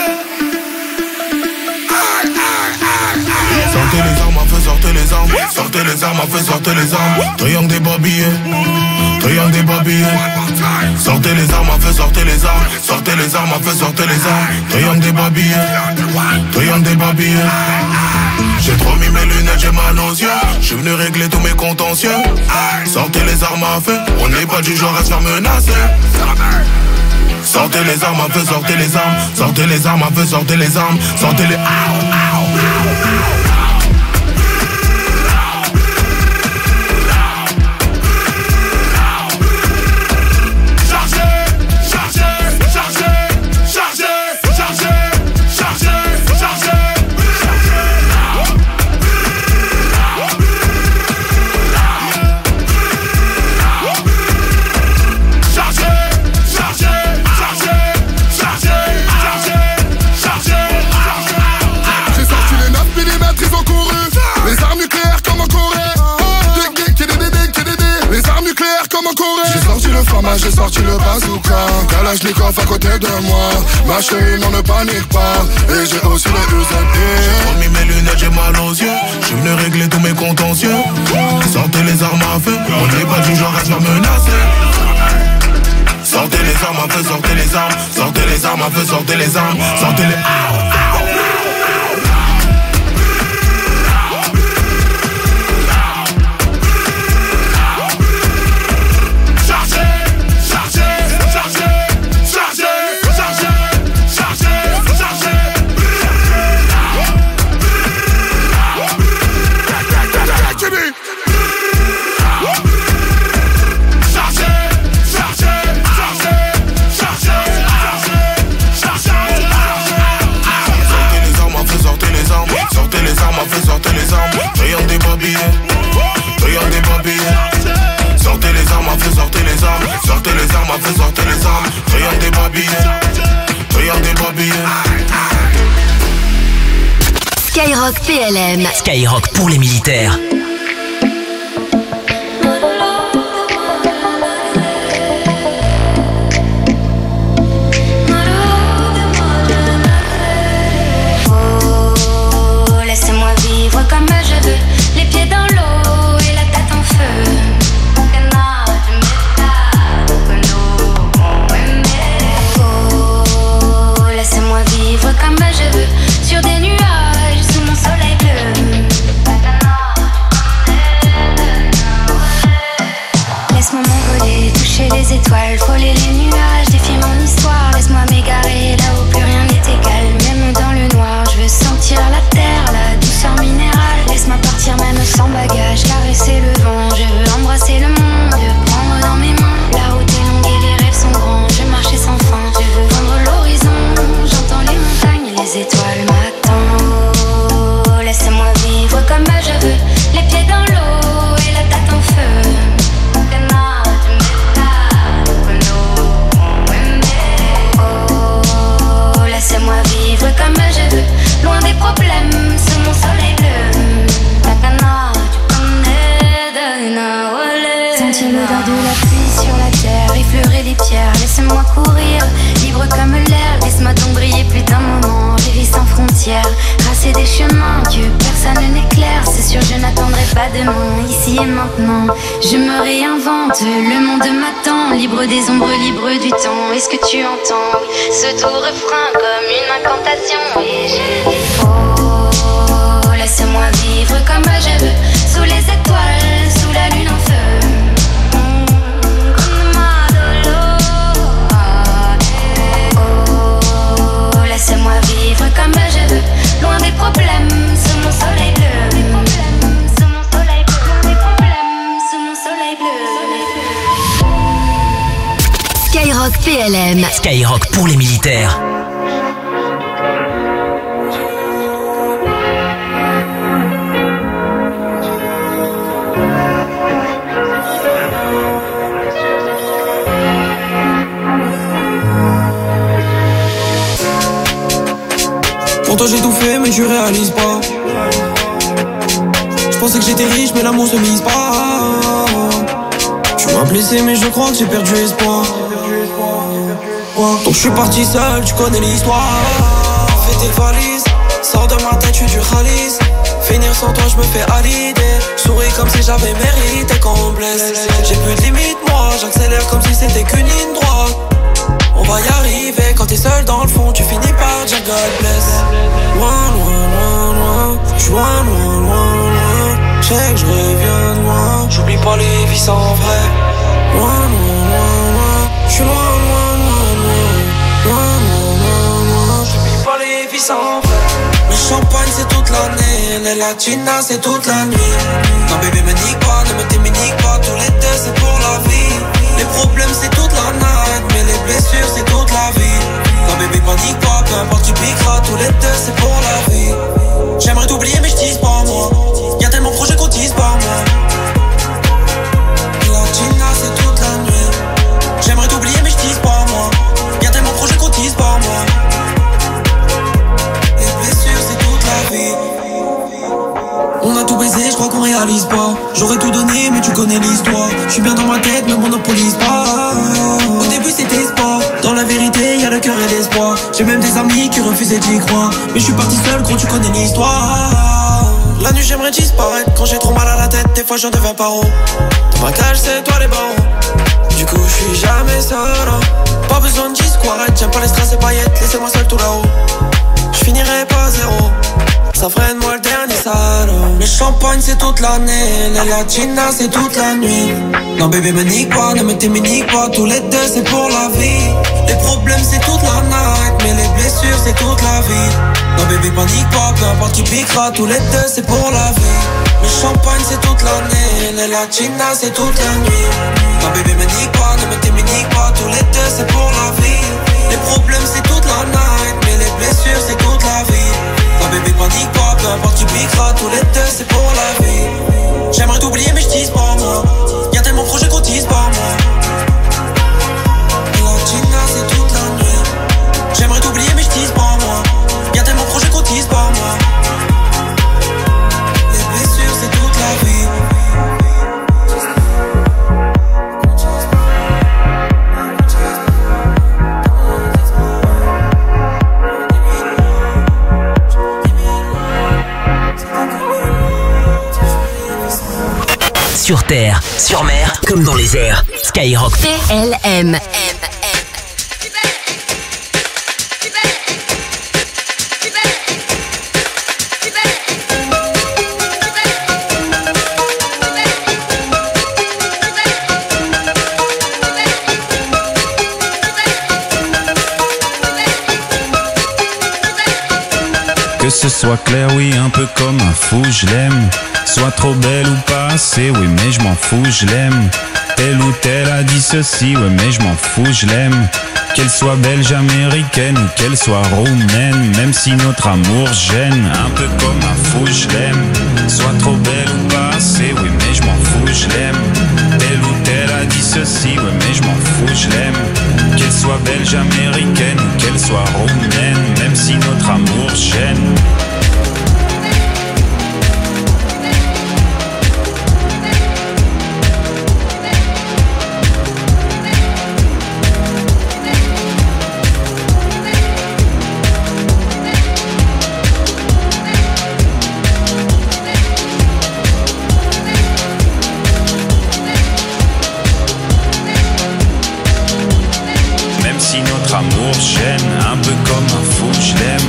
Sortez les armes à feu, sortez les armes. Sortez les armes à feu, sortez les armes. Triangle des babillés, triangle des babillés. Sortez les armes à feu, sortez les armes. Sortez les armes à feu, sortez les armes. Triangle des babillés, triangle des babillés. J'ai trop mis mes lunettes, j'ai mal aux yeux. J'suis venu régler tous mes contentieux. Sortez les armes à feu, on n'est pas du genre à se faire menacer. Sortez les armes à feu, sortez les armes. Sortez les armes à feu, sortez les armes. Sortez les... J'ai sorti le bazooka, Kalachnikov à côté de moi. Ma chérie, non ne panique pas. Et j'ai aussi les UZP. J'ai trop mis mes lunettes, j'ai mal aux yeux. J'suis venu régler tous mes contentieux. Sortez les armes à feu, on n'est pas du genre à se faire menacer. Sortez les armes à feu, sortez les armes. Sortez les armes à feu, sortez les armes. Sortez les... m'a fait sortir les armes. Triangle des babillets, triangle des babillets. Skyrock PLM. Skyrock pour les militaires. Comme je veux, les pieds dans l'eau et la tête en feu. Oh, laissez-moi vivre comme je veux, sur des nuages, sous mon soleil bleu. Laisse-moi m'envoler, toucher les étoiles, frôler les nuages, défier mon histoire. Laisse-moi m'égarer là où plus rien n'est égal. Même dans le noir, je veux sentir la terre, la douceur minérale. Laisse-moi partir même sans bagage, caresser le vent. Je veux embrasser le monde, prendre dans mes mains. La route est longue et les rêves sont grands. Je veux marcher sans fin, je veux vendre l'horizon. J'entends les montagnes et les étoiles m'attendent. Oh, laissez-moi vivre comme je veux, les pieds dans l'eau et la tête en feu. Oh, laissez-moi vivre comme je veux, loin des problèmes, sous mon soleil bleu. Sentir l'odeur de la pluie sur la terre, effleurer les pierres, laissez-moi courir, libre comme l'air. Laisse-moi donc briller plus d'un moment, j'ai vie sans frontières, tracer des chemins que personne n'éclaire. C'est sûr je n'attendrai pas demain, ici et maintenant. Je me réinvente, le monde m'attend, libre des ombres, libre du temps. Est-ce que tu entends ce doux refrain comme une incantation? Et je dis oh, laisse-moi vivre comme je veux, sous les étoiles, sous la lune en feu. Oh, laissez-moi vivre comme je veux, loin des problèmes, sous mon soleil bleu. Sous mon soleil bleu, des problèmes, sous mon soleil bleu. Skyrock PLM. Skyrock pour les militaires. Pour toi j'ai tout fait mais tu réalises pas. Je pensais que j'étais riche mais l'amour se mise pas. Tu m'as blessé mais je crois que j'ai perdu espoir. Donc je suis parti seul, tu connais l'histoire. Fais tes valises, sors de ma tête, je suis du Khalis. Finir sans toi je me fais à l'idée. Souris comme si j'avais mérité qu'on me blesse. J'ai plus de limite moi, j'accélère comme si c'était qu'une ligne droite. On va y arriver, quand t'es seul dans le fond, tu finis par dire God bless. Loin, loin, loin, loin, j'suis loin, loin, loin, loin. J'sais que je reviens de loin, j'oublie pas les vies sans vrai. Loin, loin, loin, loin, j'suis loin, loin, loin, loin. Loin, loin, loin, loin, j'oublie pas les vies sans vrai. Le champagne c'est toute l'année, les latinas c'est toute la nuit. Non bébé me nique pas, ne me t'éminique pas, tous les deux c'est pour la vie. Les problèmes c'est toute la night, mais les blessures c'est toute la vie. Non bébé panique pas, peu importe tu piqueras, tous les deux c'est pour la vie. J'aimerais t'oublier mais j'tise pas moi, y'a tellement de projets qu'on tise par moi. Latina c'est toute la nuit. J'aimerais t'oublier mais j'tise pas moi, y'a tellement de projets qu'on tise par moi. Les blessures c'est toute la vie. On a tout baisé, je crois qu'on réalise pas. J'aurais tout donné, mais tu connais l'histoire. Je suis bien dans ma tête, ne monopolise pas. Au début c'était sport, dans la vérité y'a le cœur et l'espoir. J'ai même des amis qui refusaient d'y croire, mais je suis parti seul, gros tu connais l'histoire. La nuit j'aimerais disparaître, quand j'ai trop mal à la tête, des fois j'en deviens paro. Dans ma cage c'est toi les barreaux, du coup je suis jamais seul. Pas besoin de discours, j'aime pas les strass et paillettes, laissez-moi seul tout là-haut. Je finirai pas zéro, ça freine moi le dernier salaud. Le champagne c'est toute l'année, les latinas c'est toute la nuit. Non bébé me nique pas, ne me t'éminique pas, tous les deux c'est pour la vie. Les problèmes c'est toute la night, mais les blessures c'est toute la vie. Non bébé panique pas, peu importe qui piquera, tous les deux c'est pour la vie. Le champagne c'est toute l'année, les latinas c'est toute la nuit. Non bébé me nique pas, ne me t'éminique pas, tous les deux c'est pour la vie. Les problèmes c'est toute la night, mais les blessures c'est toute la vie. Non bébé panique pas, peu importe qui piquera, tous les deux c'est pour la vie. J'aimerais t'oublier mais j'tise pas moi, y'a tellement de projets qu'on tise pas moi. Sur terre, sur mer, comme dans les airs. Skyrock PLM. Que ce soit clair, oui, un peu comme un fou, je l'aime. Soit trop belle ou pas assez, oui, mais je m'en fous, je l'aime. Telle ou telle a dit ceci, ouais, mais je m'en fous, je l'aime. Qu'elle soit belge, américaine ou qu'elle soit roumaine, même si notre amour gêne, un peu comme un fou, je l'aime. Soit trop belle ou pas assez, oui, mais je m'en fous, je l'aime. Telle ou telle a dit ceci, ouais, mais je m'en fous, je l'aime. Qu'elle soit belge, américaine ou qu'elle soit roumaine, même si notre amour gêne. Amour gêne, un peu comme un fou, je l'aime.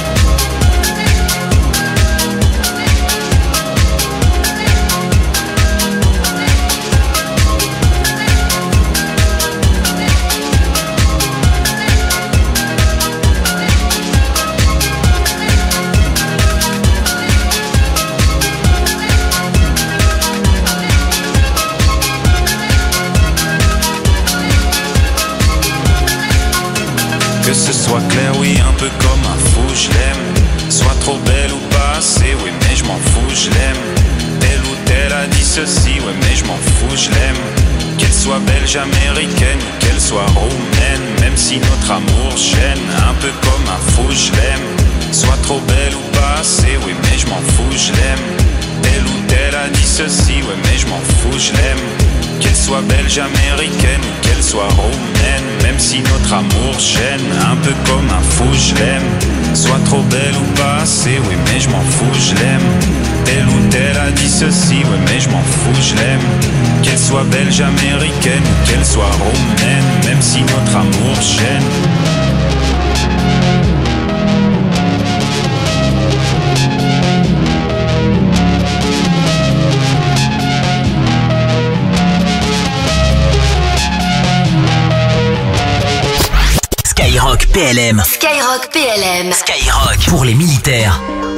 Que ce soit clair, oui, un peu comme un fou, je l'aime. Soit trop belle ou pas assez, oui, mais je m'en fous, je l'aime. Telle ou telle a dit ceci, ouais, mais je m'en fous, je l'aime. Qu'elle soit belge, américaine ou qu'elle soit roumaine, même si notre amour gêne, un peu comme un fou, je l'aime. Soit trop belle ou pas assez, oui, mais je m'en fous, je l'aime. Telle ou telle a dit ceci, ouais, mais je m'en fous, je l'aime. Qu'elle soit belge, américaine ou qu'elle soit roumaine, même si notre amour gêne, un peu comme un fou, je l'aime. Soit trop belle ou pas assez, oui, mais je m'en fous, je l'aime. Telle ou telle a dit ceci, ouais, mais je m'en fous, je l'aime. Qu'elle soit belge, américaine ou qu'elle soit roumaine, même si notre amour gêne. Skyrock PLM. Skyrock PLM. Skyrock pour les militaires.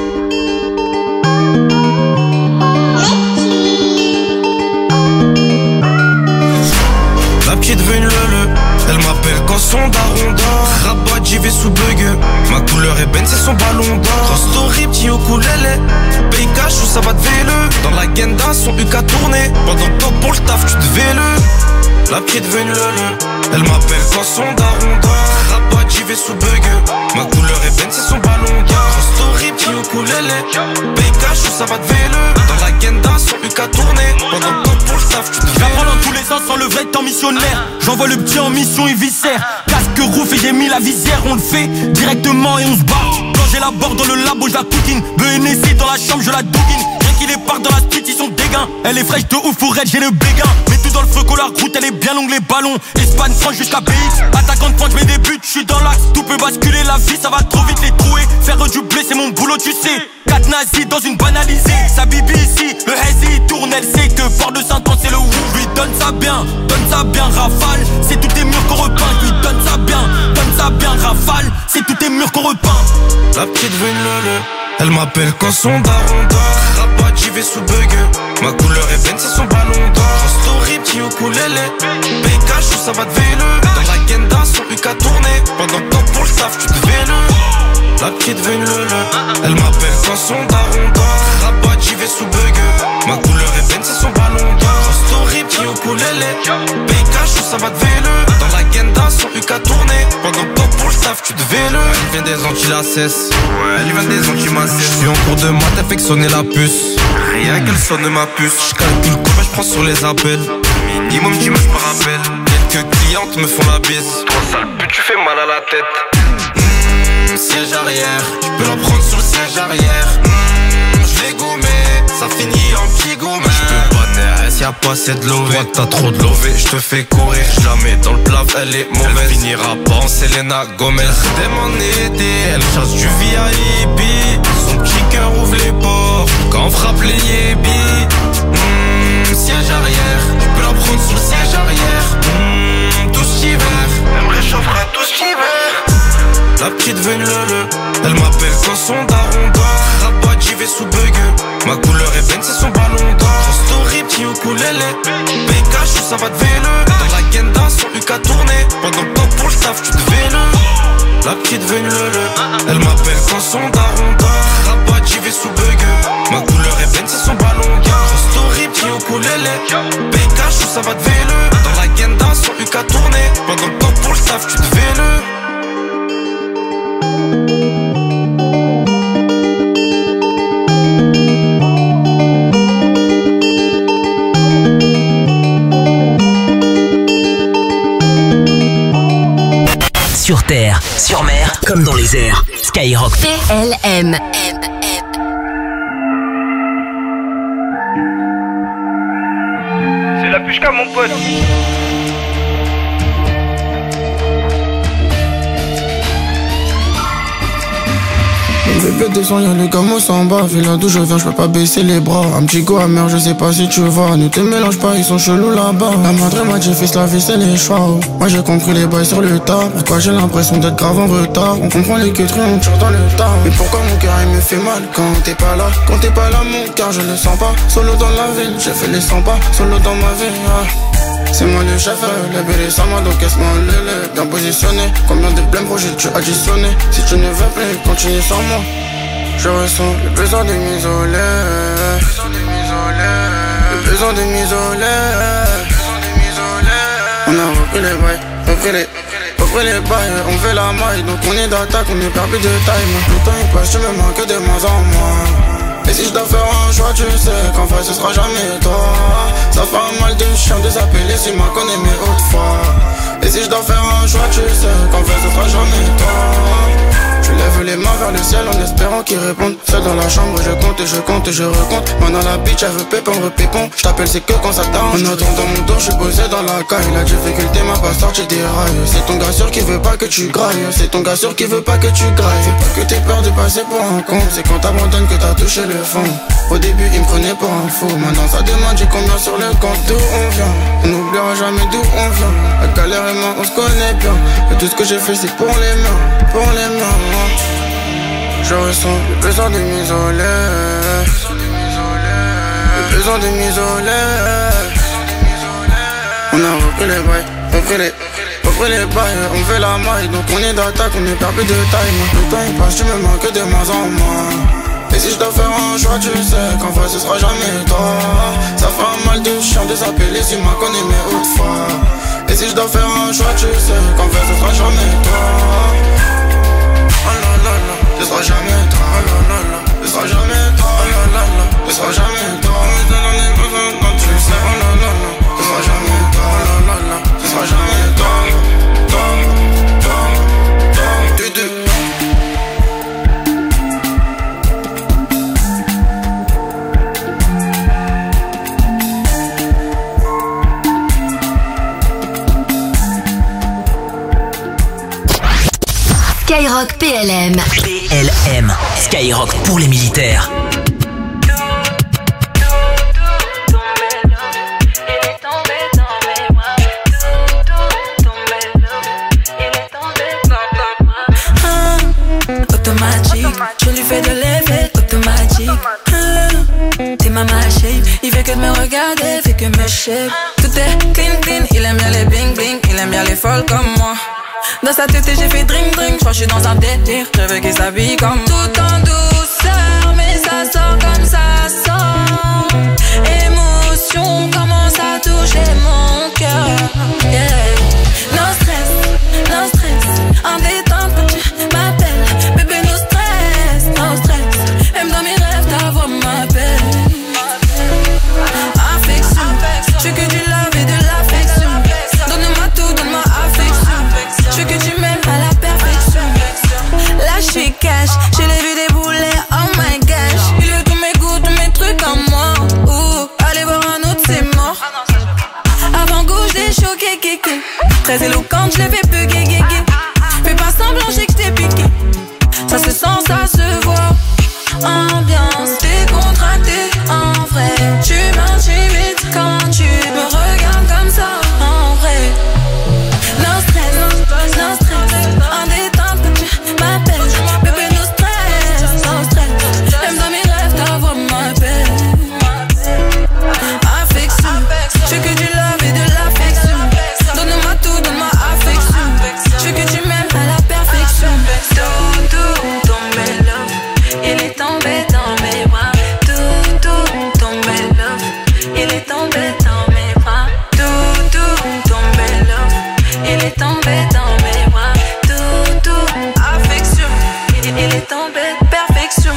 La petite veut une lele, elle m'appelle quand son daron dort. Rabat, j'y vais sous bug. Ma couleur ébène, c'est son ballon d'or. Cross story, petit ukulélé. Paye cash ou ça va te véle. Dans la genda, son UK a tourné. Pendant que toi pour le taf, tu te véle. La petite veut une lele, elle m'appelle quand son daron dort. Rabat, j'y vais sous bug. Ma couleur ébène, c'est son ballon d'or. Cross story, petit ukulélé. Paye cash ou ça va te véle. Dans la genda, son UK a tourné. Pendant que toi pour le taf, tu te véle. J'apprends dans tous les sens sans le vrai temps missionnaire. J'envoie le petit en mission, il viscère. Casque rouf et j'ai mis la visière. On le fait directement et on se bat. Quand j'ai la barre dans le labo, je la coquine. BNC dans la chambre, je la douguine. Rien qu'il est part dans la street, ils sont dégains. Elle est fraîche de ouf, pour raid, j'ai le béguin. Mets tout dans le feu, couleur route, elle est bien longue, les ballons. Espagne, France jusqu'à BX. Attaquant de pointe, je mets des buts, je suis dans l'axe. Tout peut basculer, la vie, ça va trop vite les trouer. Faire du blé, c'est mon boulot, tu sais. 4 nazis dans une banalisée. Sa bibi ici, le hazy tourne, elle sait que fort de 5 ans, c'est le ouf. Lui donne ça bien, rafale. C'est tous tes murs qu'on repeint. Lui donne ça bien, rafale. C'est tous tes murs qu'on repeint. La petite veut une lele, elle m'appelle quand son daron dort. Rabat, j'y vais sous bug. Ma couleur ébène, c'est son ballon d'or. Story, petit ukulélé. Paye cash ou ça va te véle. Dans la genda, son UK a tourné. Pendant que toi pour le taf, tu te véle. La petite veut une lele, elle m'appelle quand son daron dort. Rabat, j'y vais sous bug. Ma couleur ébène, c'est son ballon d'or. Story, petit ukulélé. Paye cash ou ça va te véle. Dans la genda, son UK a tourné. Pendant que toi pour le taf, tu te véle. Elle vient des anti-lacesses, ouais, elle vient des anti-macesses. J'suis en cours de maths, elle fait que sonner la puce. Rien qu'elle sonne ma puce. J'calcule combien j'prends sur les appels. Minimum 10 meufs par appel. Quelques clientes me font la bise. Toi sale pute, tu fais mal à la tête. Siège arrière, tu peux la prendre sur le siège arrière. Je l'ai gommé, ça finit en petit gommé. J'peux pas naître, y'a pas assez de lové. Toi t'as trop de lové, j'te fais courir. J'la mets dans le plaf, elle est mauvaise. Elle finira pas en Selena Gomez. Dès mon été, elle chasse du VIP. Son petit cœur ouvre les portes quand on frappe les yébis. Siège arrière, tu peux la prendre sur le siège arrière. Tout cet hiver, elle me réchauffera tout cet hiver. La petite veine lele, elle m'appelle quand son daron dort. Rabat, j'y vais sous bug. Ma couleur est veine, c'est son ballon d'or. Story, petit ukulélé. Pikachu, ça va te vélo. Dans la Genda, son UK a tourné. Pendant le temps pour le staff, tu te vélo. La petite veine lele, elle m'appelle quand son daron dort. Rabat, j'y vais sous bug. Ma couleur est veine, c'est son ballon d'or. Story, petit ukulélé. Pikachu, ça va te vélo. Dans la Genda, son UK a tourné. Pendant le temps pour le staff, tu te vélo. Sur terre, sur mer, comme dans les airs. Skyrock PLM. C'est la pushka mon pote. Bébé descend, y'a le camo s'en bas. Vu là d'où je viens, je peux pas baisser les bras. Un petit go amer, je sais pas si tu vois. Ne te mélange pas, ils sont chelous là-bas. La madre m'a dit fils, la vie c'est les choix. Moi j'ai compris les bails sur le tas. Pourquoi j'ai l'impression d'être grave en retard. On comprend les queuteries, on tire dans le tas. Mais pourquoi mon cœur il me fait mal quand t'es pas là? Quand t'es pas là mon cœur je le sens pas. Solo dans la ville, j'ai fait les 100 pas. Solo dans ma vie, C'est moi le chef, les bébés ça m'a donc casse-moi le bien positionné. Combien de blèmes projets tu additionné? Si tu ne veux plus, continue sans moi. Je ressens le besoin de m'isoler. Le besoin de m'isoler. On a repris les bails, repris les bails. On fait la maille, donc on est d'attaque, on est perdu de taille. Le temps il passe, tu me manques de moins en moins. Et si je dois faire un choix, tu sais qu'en fait ce sera jamais toi. Ça fait un mal de chien de s'appeler si ma connaît mes hautes fois. Et si je dois faire un choix, tu sais qu'en fait ce sera jamais toi. Je lève les mains vers le ciel en espérant qu'ils répondent. Seul dans la chambre, je compte et je compte et je recompte. Maintenant la bitch, elle veut pépon, repépon. Je t'appelle, c'est que quand ça t'arrange. En attendant mon dos, je suis posé dans la caille. La difficulté m'a pas sorti des rails. C'est ton gars sûr qui veut pas que tu grailles. C'est ton gars sûr qui veut pas que tu grailles. C'est pas que t'aies peur de passer pour un con. C'est quand t'abandonnes que t'as touché le fond. Au début, il me prenait pour un fou. Maintenant ça demande, j'ai combien sur le compte. D'où on vient, on n'oubliera jamais d'où on vient. La galère et moi, on se connaît bien. Et tout ce que j'ai fait, c'est pour les mains. Pour les mains. Je ressens le besoin de m'isoler. Le besoin de m'isoler. On a repris les bails, repris les bails. On fait la maille, donc on est d'attaque, on est perdu de taille. Le temps il passe, tu me manques de moins en moins. Et si je dois faire un choix, tu sais qu'en fait ce sera jamais toi. Ça fait un mal de chien de s'appeler si ma connaît mes hautes fois. Et si je dois faire un choix, tu sais qu'en fait ce sera jamais toi. Oh là là là, ce sera jamais toi. Oh là là là, ce sera jamais toi. Oh là là là, ce sera jamais toi. Mais t'en as besoin quand tu sais. Oh là là là, ce sera jamais toi. Oh là là là, ce sera jamais toi. Skyrock PLM. PLM. Skyrock pour les militaires. Automatique, je lui fais de l'effet automatique. T'es ma shape, il fait que de me regarder, fait que me shape. Tout est clean clean, il aime bien les bling bling, il aime bien les folles comme moi. Dans sa tête j'ai fait drink drink, j'crois que j'suis dans un délire. Je veux qu'il s'habille comme tout en douceur, mais ça sort comme ça sort. Émotion commence à toucher mon cœur. Yeah. No stress, en détente quand tu m'appelles. Bébé no stress, même dans mes rêves ta voix m'appelle. Affection, je veux que du love et de l'affection. Donne-moi tout, donne-moi affection. Je veux que tu m'aimes à la perfection. Là je suis cash, je l'ai vu débouler, oh my gosh. Il veut tous mes goûts, tous mes trucs en moi. Ouh, allez voir un autre c'est mort. Très éloquente, je l'ai fait plus gué. Fais pas semblant, j'ai que t'es piqué. Ça se sent, ça se voit. Ambiance décontractée, en vrai. Tu m'intimides quand tu me regardes comme ça, en vrai. No stress, en détente quand tu m'appelles. Bébé, no stress. Même dans mes rêves, ta voix m'appelle. Affection, je veux que du love et de l'affection. Donne-moi tout, donne-moi affection. Je veux que tu m'aimes à la perfection. Tout, ton bel love, il est tombé dans mes bras. Tout, ton bel love, il est tombé dans mes bras. Tout, ton bel love, il est tombé dans mes bras. Tout, affection, il est tombé perfection.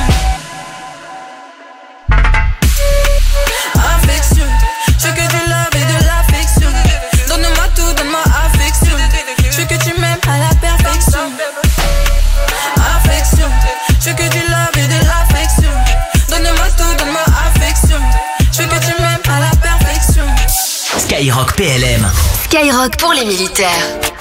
Affection, je veux que du love et de l'affection. Donne-moi tout, donne-moi affection. Je veux que tu m'aimes à la perfection. Affection, je veux que du love et de l'affection. Donne-moi tout, donne-moi affection. Je veux que tu m'aimes à la perfection. Skyrock PLM. Skyrock pour les militaires.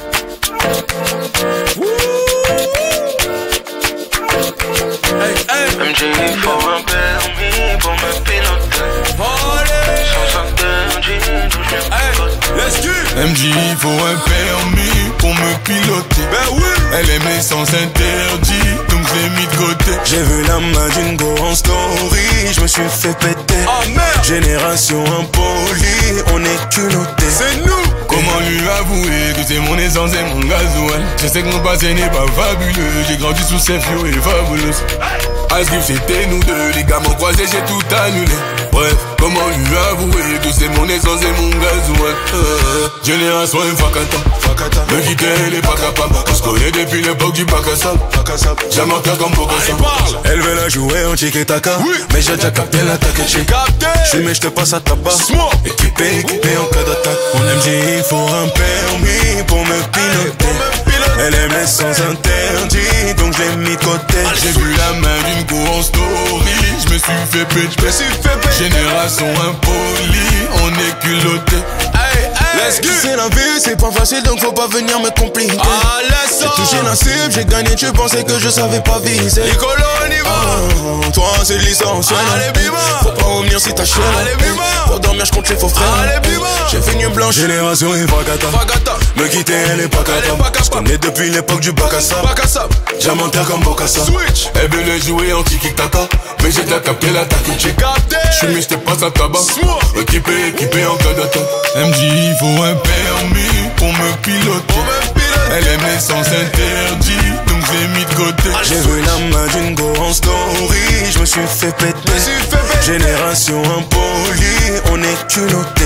MJ, il faut un permis pour me piloter. Sans interdit, d'où je me MJ, il faut un permis pour me piloter. Ben oui. Elle aimait sans interdit, donc je l'ai mis de côté. J'ai vu la main d'une go en story, je me suis fait péter. Oh merde. Génération impolie, on est culotté. C'est nous. Comment lui avouer que c'est mon essence et mon gasoil? Je sais que mon passé n'est pas fabuleux. J'ai grandi sous ces fio et fabuleuse. Asgrif c'était nous deux, les gars m'ont croisé, j'ai tout annulé. Bref, comment lui avouer que c'est mon essence et mon gasoil? Génération Fakata, me quitter elle est pas capable. On se connaît depuis l'époque du bac à sable. Jamais en comme Bokassa. Elle veut la jouer en tiki-taka, oui. Mais j'ai déjà capté l'attaque. J'ai capté. Je mais je te passe à tabac. Équipé en cas d'attaque. Mon MJ, il faut un permis pour me piloter. Elle aime les sans interdit, donc je l'ai mis de côté. J'ai vu la main d'une go en story, je me suis fait péter. Génération impolie, on est culotté. C'est la vie, c'est pas facile donc faut pas venir me compliquer. J'ai touché la cible, j'ai gagné, tu pensais que je savais pas viser. Toi c'est l'essentiel. Faut pas revenir si t'as chienne. Pour dormir je compte les faux frères. J'ai fait une blanche. Génération et Fakata. Me quitter elle est pas capable. Je connais depuis l'époque du bac à sable. Diamantaire comme Bokassa. Elle veut les jouer en tiki-taka, mais j'ai déjà capté l'attaque. J'ai capté. Je suis mis, je te passe à tabac. Équipé en cas d'attaque. MJ, il faut un permis pour me piloter. Elle aime les sans interdit, donc je l'ai mis de côté. J'ai vu la main d'une go en story, je me suis fait péter. Génération impolie, on est culotté.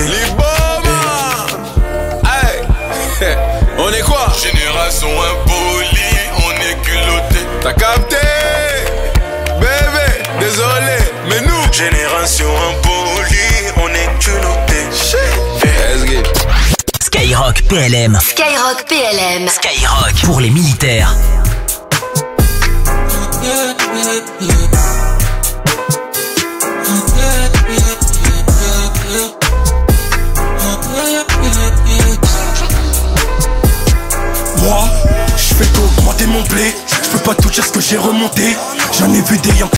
On est quoi? Génération impolie, on est culotté. T'as capté? Bébé, désolé, mais nous génération impolie, on est culotté. Skyrock PLM. Skyrock PLM. Skyrock pour les militaires. Moi, je fais qu'augmenter mon blé. Je peux pas tout dire ce que j'ai remonté. J'en ai vu des Yankees